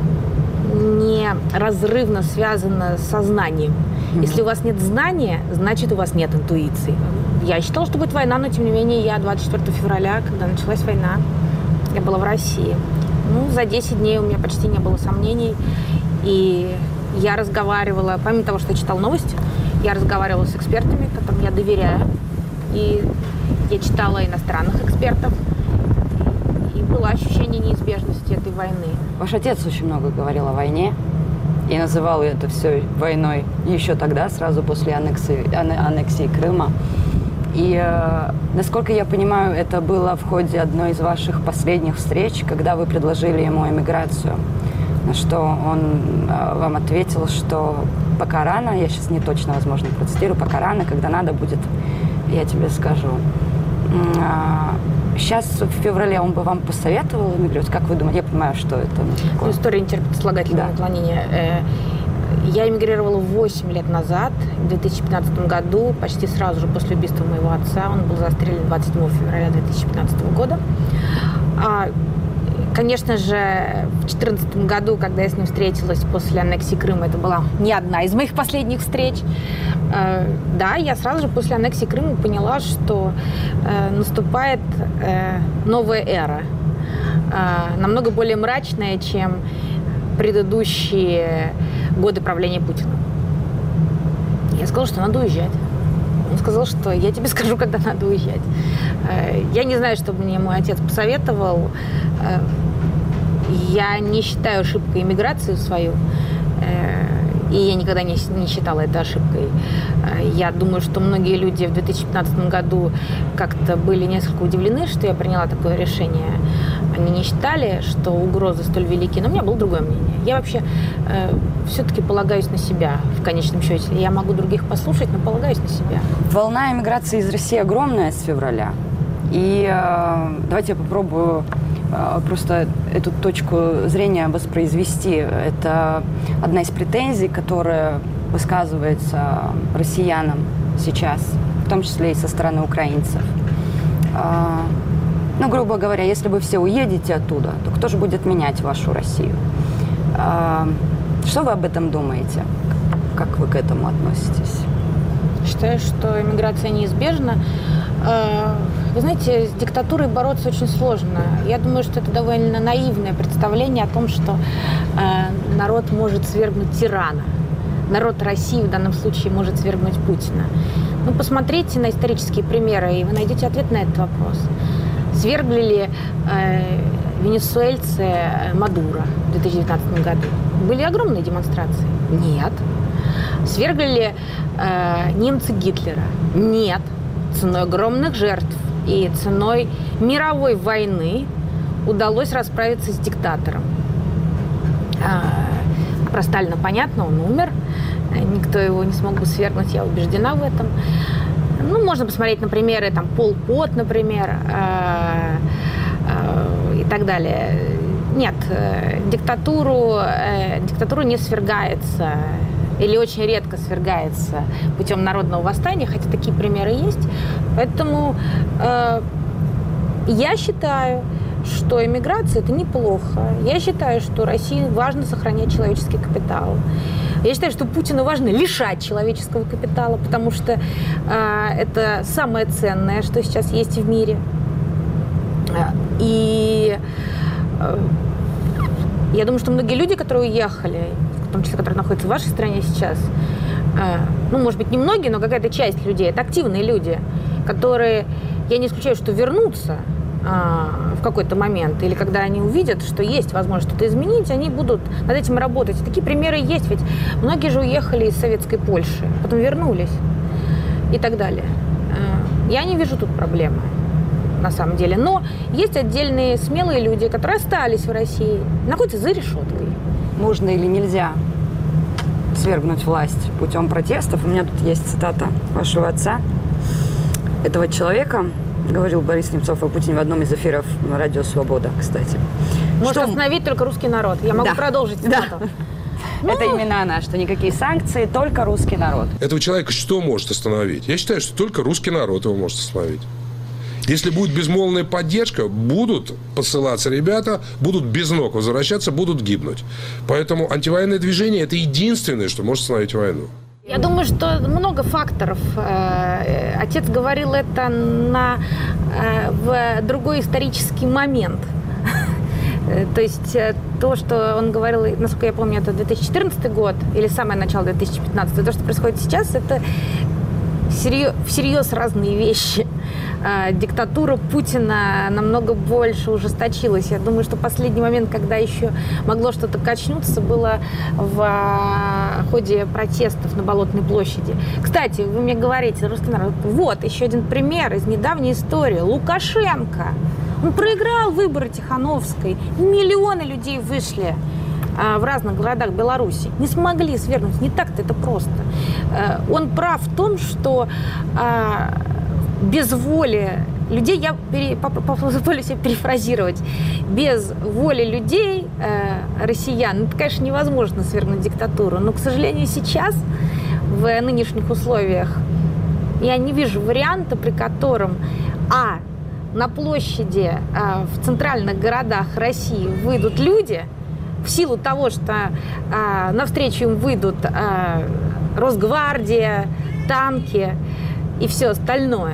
неразрывно связана с сознанием. Mm-hmm. Если у вас нет знания, значит, у вас нет интуиции. Я считала, что будет война, но, тем не менее, я двадцать четвёртого февраля, когда началась война, я была в России. Ну, за десять дней у меня почти не было сомнений. И я разговаривала, помимо того, что я читала новости, я разговаривала с экспертами, которым я доверяю. И я читала иностранных экспертов. И было ощущение неизбежности этой войны. Ваш отец очень много говорил о войне и называл это все войной еще тогда, сразу после аннексии, аннексии Крыма. И, э, насколько я понимаю, это было в ходе одной из ваших последних встреч, когда вы предложили ему эмиграцию. На что он э, вам ответил, что пока рано, я сейчас не точно, возможно, процитирую, пока рано, когда надо будет, я тебе скажу. Сейчас в феврале он бы вам посоветовал эмигрировать? Как вы думаете? Я понимаю, что это... Ну, история не терпит слагательного да. наклонения. Я эмигрировала восемь лет назад, в две тысячи пятнадцатом году, почти сразу же после убийства моего отца. Он был застрелен двадцать седьмого февраля две тысячи пятнадцатого года. Конечно же, в две тысячи четырнадцатом году, когда я с ним встретилась после аннексии Крыма, это была не одна из моих последних встреч. Да, я сразу же после аннексии Крыма поняла, что наступает новая эра, намного более мрачная, чем предыдущие годы правления Путина. Я сказала, что надо уезжать. Он сказал, что я тебе скажу, когда надо уезжать. Я не знаю, что мне мой отец посоветовал. Я не считаю ошибкой иммиграцию свою. И я никогда не, не считала это ошибкой. Я думаю, что многие люди в две тысячи пятнадцатом году как-то были несколько удивлены, что я приняла такое решение. Они не считали, что угрозы столь велики, но у меня было другое мнение. Я вообще э, все-таки полагаюсь на себя в конечном счете. Я могу других послушать, но полагаюсь на себя. Волна эмиграции из России огромная с февраля. И э, давайте я попробую просто эту точку зрения воспроизвести. Это одна из претензий, которая высказывается россиянам сейчас, в том числе и со стороны украинцев. Ну, грубо говоря, если вы все уедете оттуда, то кто же будет менять вашу Россию? Что вы об этом думаете? Как вы к этому относитесь? Считаю, что эмиграция неизбежна. Вы знаете, с диктатурой бороться очень сложно. Я думаю, что это довольно наивное представление о том, что э, народ может свергнуть тирана. Народ России в данном случае может свергнуть Путина. Ну, посмотрите на исторические примеры, и вы найдете ответ на этот вопрос. Свергли ли э, венесуэльцы Мадуро в две тысячи девятнадцатом году? Были огромные демонстрации? Нет. Свергли ли э, немцы Гитлера? Нет. Ценой огромных жертв и ценой мировой войны удалось расправиться с диктатором. Про Сталина понятно, он умер. Никто его не смог бы свергнуть, я убеждена в этом. Ну, можно посмотреть на примеры, там, Пол Пот, например, и так далее. Нет, диктатуру, диктатуру не свергается или очень редко свергается путем народного восстания, хотя такие примеры есть. Поэтому э, я считаю, что эмиграция – это неплохо. Я считаю, что России важно сохранять человеческий капитал. Я считаю, что Путину важно лишать человеческого капитала, потому что э, это самое ценное, что сейчас есть в мире. И э, я думаю, что многие люди, которые уехали, в том числе, которые находятся в вашей стране сейчас, ну, может быть, не многие, но какая-то часть людей, это активные люди, которые, я не исключаю, что вернутся в какой-то момент, или когда они увидят, что есть возможность что-то изменить, они будут над этим работать. И такие примеры есть, ведь многие же уехали из советской Польши, потом вернулись и так далее. Я не вижу тут проблемы, на самом деле. Но есть отдельные смелые люди, которые остались в России, находятся за решеткой. Можно или нельзя свергнуть власть путем протестов? У меня тут есть цитата вашего отца. Этого человека, говорил Борис Немцов о Путине в одном из эфиров «Радио Свобода», кстати. Может что... остановить только русский народ. Я могу да. продолжить цитату. Да. Ну... Это именно она, что никакие санкции, только русский народ. Этого человека что может остановить? Я считаю, что только русский народ его может остановить. Если будет безмолвная поддержка, будут посылаться ребята, будут без ног возвращаться, будут гибнуть. Поэтому антивоенное движение – это единственное, что может остановить войну. Я думаю, что много факторов. Отец говорил это на, в другой исторический момент. То есть то, что он говорил, насколько я помню, это две тысячи четырнадцатый год или самое начало две тысячи пятнадцатого. То, что происходит сейчас, это всерьез разные вещи. Диктатура Путина намного больше ужесточилась. Я думаю, что последний момент, когда еще могло что-то качнуться, было в ходе протестов на Болотной площади. Кстати, вы мне говорите, русский народ, вот еще один пример из недавней истории. Лукашенко. Он проиграл выборы Тихановской. Миллионы людей вышли в разных городах Беларуси. Не смогли свергнуть. Не так-то это просто. Он прав в том, что без воли людей, я пере, позволю себе перефразировать, без воли людей, э, россиян, это, конечно, невозможно свергнуть диктатуру, но, к сожалению, сейчас, в нынешних условиях, я не вижу варианта, при котором, а, на площади э, в центральных городах России выйдут люди, в силу того, что э, навстречу им выйдут э, Росгвардия, танки и все остальное.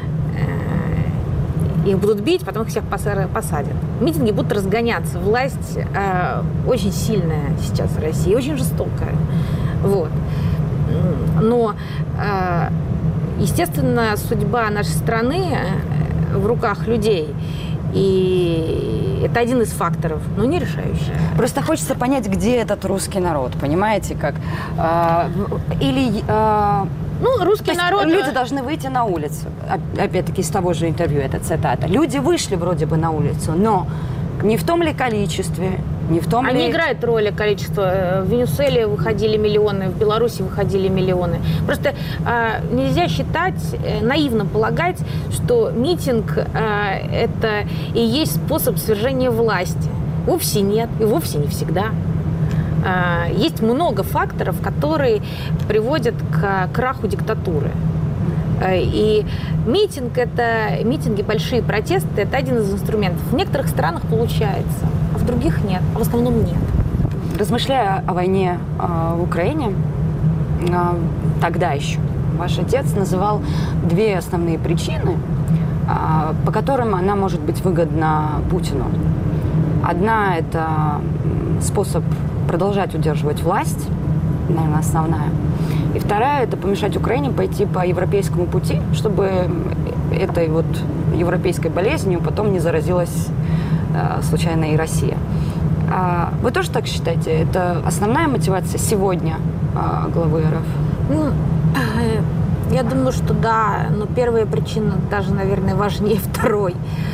Их будут бить, потом их всех посадят. Митинги будут разгоняться. Власть э, очень сильная сейчас в России, очень жестокая. Вот. Но э, естественно, судьба нашей страны в руках людей. И это один из факторов, но не решающий. Просто хочется понять, где этот русский народ, понимаете, как? Э, или... Э, ну, русский народ... Люди должны выйти на улицу. Опять-таки, из того же интервью, это цитата. Люди вышли вроде бы на улицу, но не в том ли количестве, не в том а ли... не играет роли количество. В Венесуэле выходили миллионы, в Беларуси выходили миллионы. Просто э, нельзя считать, э, наивно полагать, что митинг э, это и есть способ свержения власти. Вовсе нет, и вовсе не всегда. Э, есть много факторов, которые приводят к краху диктатуры. И митинг это, митинги, большие протесты, это один из инструментов. В некоторых странах получается, а в других нет, а в основном нет. Размышляя о войне э, в Украине, э, тогда еще ваш отец называл две основные причины, э, по которым она может быть выгодна Путину. Одна – это способ продолжать удерживать власть, наверное, основная. И вторая – это помешать Украине пойти по европейскому пути, чтобы этой вот европейской болезнью потом не заразилась э, случайно и Россия. А вы тоже так считаете? Это основная мотивация сегодня э, главы эр эф? Ну, я думаю, что да, но первая причина даже, наверное, важнее второй.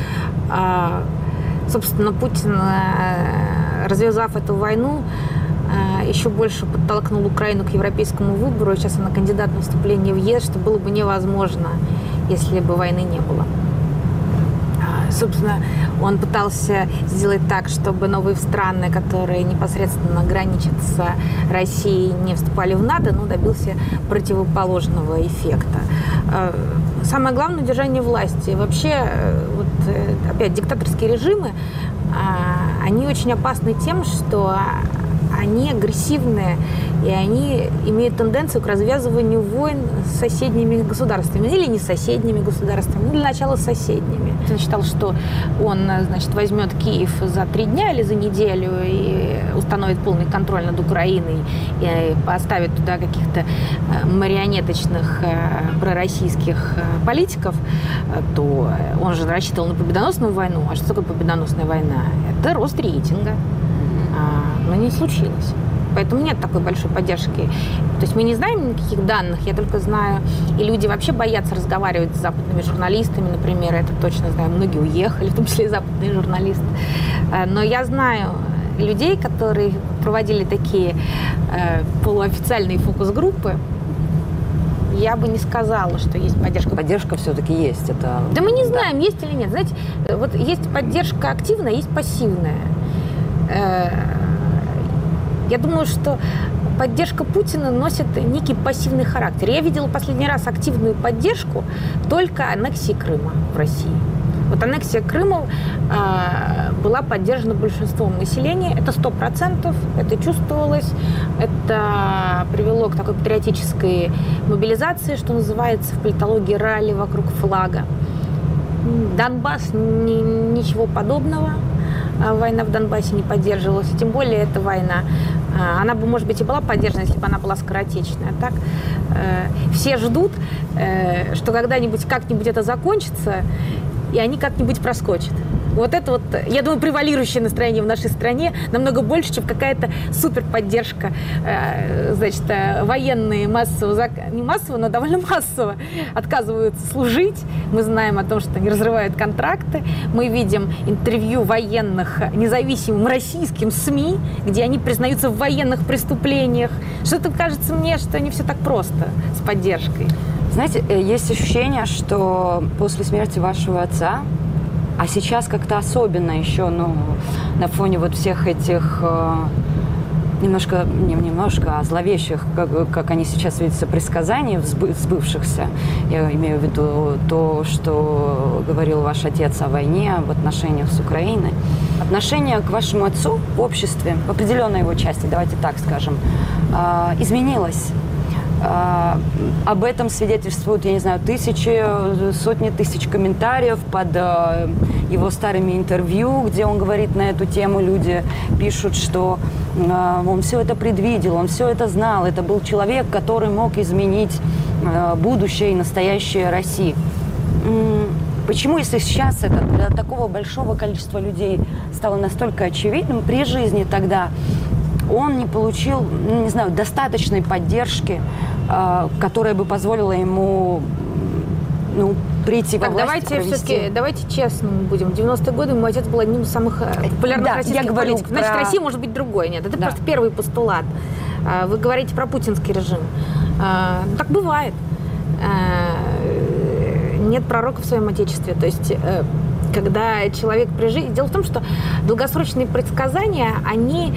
А, собственно, Путин, развязав эту войну, еще больше подтолкнул Украину к европейскому выбору. Сейчас она кандидат на вступление в ЕС, что было бы невозможно, если бы войны не было. Собственно, он пытался сделать так, чтобы новые страны, которые непосредственно граничат с Россией, не вступали в НАТО, но добился противоположного эффекта. Самое главное – удержание власти. Вообще, вот, опять, диктаторские режимы, они очень опасны тем, что они агрессивные, и они имеют тенденцию к развязыванию войн с соседними государствами. Или не с соседними государствами, или для начала с соседними. Он считал, что он, значит, возьмет Киев за три дня или за неделю и установит полный контроль над Украиной и поставит туда каких-то марионеточных пророссийских политиков, то он же рассчитывал на победоносную войну. А что такое победоносная война? Это рост рейтинга. Но не случилось. Поэтому нет такой большой поддержки. То есть мы не знаем никаких данных, я только знаю, и люди вообще боятся разговаривать с западными журналистами, например, это точно знаю, многие уехали, в том числе и западные журналисты. Но я знаю людей, которые проводили такие э, полуофициальные фокус-группы. Я бы не сказала, что есть поддержка. Поддержка все-таки есть. Это... Да мы не знаем, да. Есть или нет. Знаете, вот есть поддержка активная, есть пассивная. Я думаю, что поддержка Путина носит некий пассивный характер. Я видела последний раз активную поддержку только аннексии Крыма в России. Вот аннексия Крыма э, была поддержана большинством населения. Это сто процентов, это чувствовалось. Это привело к такой патриотической мобилизации, что называется в политологии ралли вокруг флага. Донбасс ни, ничего подобного. Война в Донбассе не поддерживалась, и тем более эта война. Она бы, может быть, и была поддержана, если бы она была скоротечная. А так э, все ждут, э, что когда-нибудь как-нибудь это закончится, и они как-нибудь проскочат. Вот это вот, я думаю, превалирующее настроение в нашей стране намного больше, чем какая-то суперподдержка. Значит, военные массово, не массово, но довольно массово отказываются служить. Мы знаем о том, что они разрывают контракты. Мы видим интервью военных независимым российским СМИ, где они признаются в военных преступлениях. Что-то кажется мне, что не все так просто с поддержкой. Знаете, есть ощущение, что после смерти вашего отца, а сейчас как-то особенно еще, ну, на фоне вот всех этих э, немножко, не немножко, а зловещих, как, как они сейчас видятся, предсказаний сбывшихся, я имею в виду то, что говорил ваш отец о войне, об отношениях с Украиной. Отношение к вашему отцу в обществе, в определенной его части, давайте так скажем, э, изменилось. Об этом свидетельствуют, я не знаю, тысячи, сотни тысяч комментариев под его старыми интервью, где он говорит на эту тему. Люди пишут, что он все это предвидел, он все это знал. Это был человек, который мог изменить будущее и настоящее России. Почему, если сейчас это для такого большого количества людей стало настолько очевидным, при жизни тогда он не получил, не знаю, достаточной поддержки, которая бы позволила ему, ну, прийти во так, власть, давайте провести... все-таки, давайте честным будем. В девяностые годы мой отец был одним из самых популярных да, российских я говорю политиков. Значит, про... Россия может быть другой. Нет, это да. просто первый постулат. Вы говорите про путинский режим. Так бывает. Нет пророка в своем отечестве. То есть, когда человек при жизни... Дело в том, что долгосрочные предсказания, они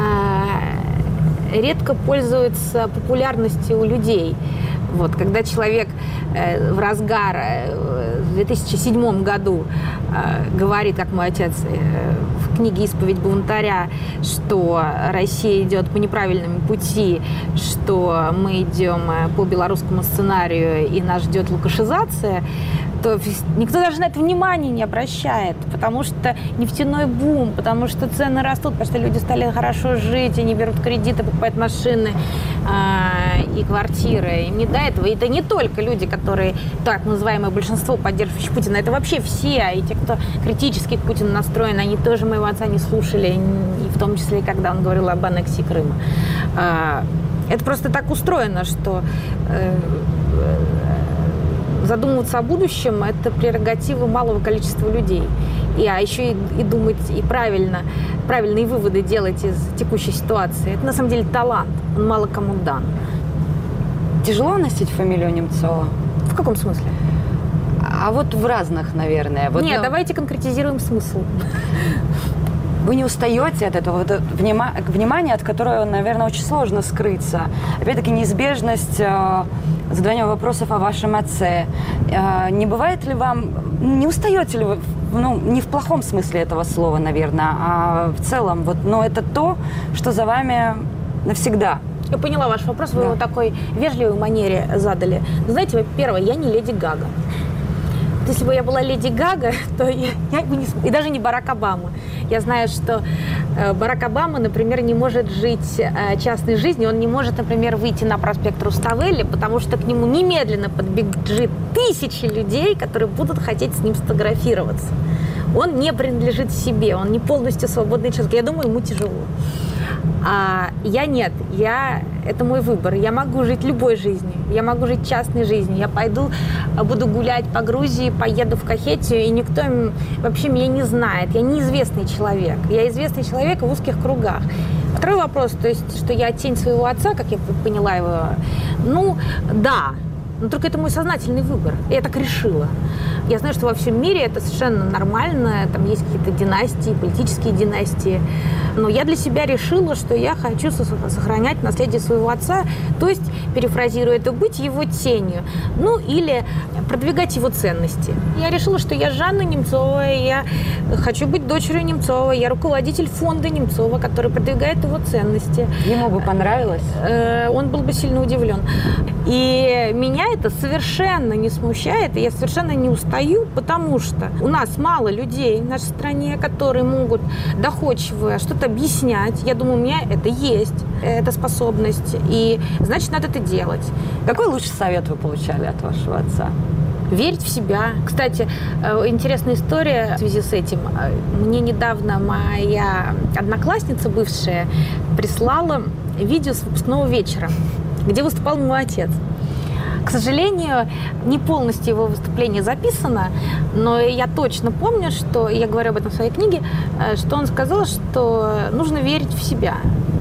редко пользуются популярностью у людей. Вот, когда человек э, в разгар э, в две тысячи седьмом году э, говорит, как мой отец э, в книге «Исповедь бунтаря», что Россия идет по неправильному пути, что мы идем по белорусскому сценарию и нас ждет лукашизация, то никто даже на это внимания не обращает, потому что нефтяной бум, потому что цены растут, потому что люди стали хорошо жить, они берут кредиты, покупают машины э, и квартиры. Им не до этого. И это не только люди, которые, так называемое большинство, поддерживающие Путина, это вообще все. И те, кто критически к Путину настроен, они тоже моего отца не слушали, и в том числе, когда он говорил об аннексии Крыма. Э, это просто так устроено, что... Э, задумываться о будущем – это прерогатива малого количества людей. И, а еще и, и думать, и правильно, правильные выводы делать из текущей ситуации. Это на самом деле талант, он мало кому дан. Тяжело носить фамилию Немцова? В каком смысле? А вот в разных, наверное. Вот Нет, ну... давайте конкретизируем смысл. Вы не устаете от этого вот, внима... внимания, от которого, наверное, очень сложно скрыться. Опять-таки, неизбежность э, задавания вопросов о вашем отце. Э, не бывает ли вам... Не устаете ли вы, ну, не в плохом смысле этого слова, наверное, а в целом, вот, но это то, что за вами навсегда. Я поняла ваш вопрос, вы да. его в такой вежливой манере задали. Но знаете, во-первых, я не Леди Гага. Если бы я была Леди Гага, то я, я бы не смогла. И даже не Барак Обама. Я знаю, что э, Барак Обама, например, не может жить э, частной жизнью. Он не может, например, выйти на проспект Руставели, потому что к нему немедленно подбежит тысячи людей, которые будут хотеть с ним сфотографироваться. Он не принадлежит себе, он не полностью свободный человек. Я думаю, ему тяжело. А я нет, я, это мой выбор. Я могу жить любой жизнью, я могу жить частной жизнью. Я пойду, буду гулять по Грузии, поеду в Кахетию, и никто вообще меня не знает. Я неизвестный человек. Я известный человек в узких кругах. Второй вопрос, то есть, что я тень своего отца, как я поняла его, ну, да. Но только это мой сознательный выбор. Я так решила. Я знаю, что во всем мире это совершенно нормально. Там есть какие-то династии, политические династии. Но я для себя решила, что я хочу сохранять наследие своего отца. То есть, перефразируя это, быть его тенью. Ну, или продвигать его ценности. Я решила, что я Жанна Немцова, я хочу быть дочерью Немцова. Я руководитель фонда Немцова, который продвигает его ценности. Ему бы понравилось? Он был бы сильно удивлен. И меня это совершенно не смущает, и я совершенно не устаю, потому что у нас мало людей в нашей стране, которые могут доходчиво что-то объяснять. Я думаю, у меня это есть, эта способность, и значит, надо это делать. Какой лучший совет вы получали от вашего отца? Верить в себя. Кстати, интересная история в связи с этим. Мне недавно моя одноклассница бывшая прислала видео с выпускного вечера, где выступал мой отец. К сожалению, не полностью его выступление записано, но я точно помню, что, я говорю об этом в своей книге, что он сказал, что нужно верить в себя.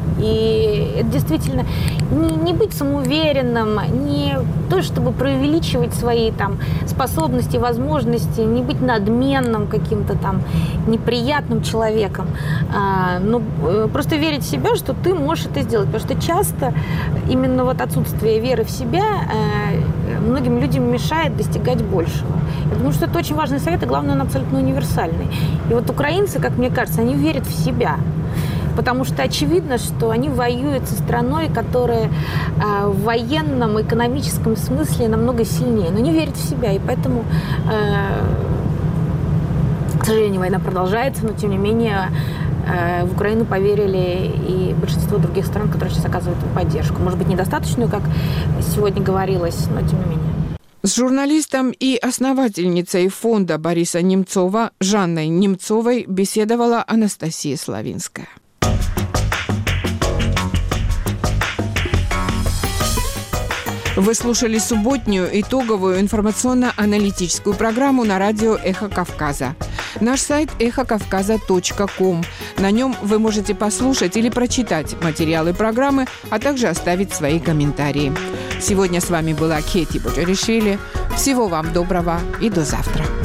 И это действительно не, не быть самоуверенным, не то, чтобы преувеличивать свои там способности, возможности, не быть надменным каким-то там неприятным человеком, а, но просто верить в себя, что ты можешь это сделать. Потому что часто именно вот отсутствие веры в себя а, многим людям мешает достигать большего. Я думаю, что это очень важный совет, и главное, он абсолютно универсальный. И вот украинцы, как мне кажется, они верят в себя. Потому что очевидно, что они воюют со страной, которая э, в военном, экономическом смысле намного сильнее, но не верит в себя. И поэтому, э, к сожалению, война продолжается, но тем не менее в Украину поверили и большинство других стран, которые сейчас оказывают им поддержку. Может быть, недостаточную, как сегодня говорилось, но тем не менее. С журналистом и основательницей фонда Бориса Немцова Жанной Немцовой беседовала Анастасия Славинская. Вы слушали субботнюю итоговую информационно-аналитическую программу на радио «Эхо Кавказа». Наш сайт эхо кавказа точка ком. На нем вы можете послушать или прочитать материалы программы, а также оставить свои комментарии. Сегодня с вами была Кети Боджаришвили. Всего вам доброго и до завтра.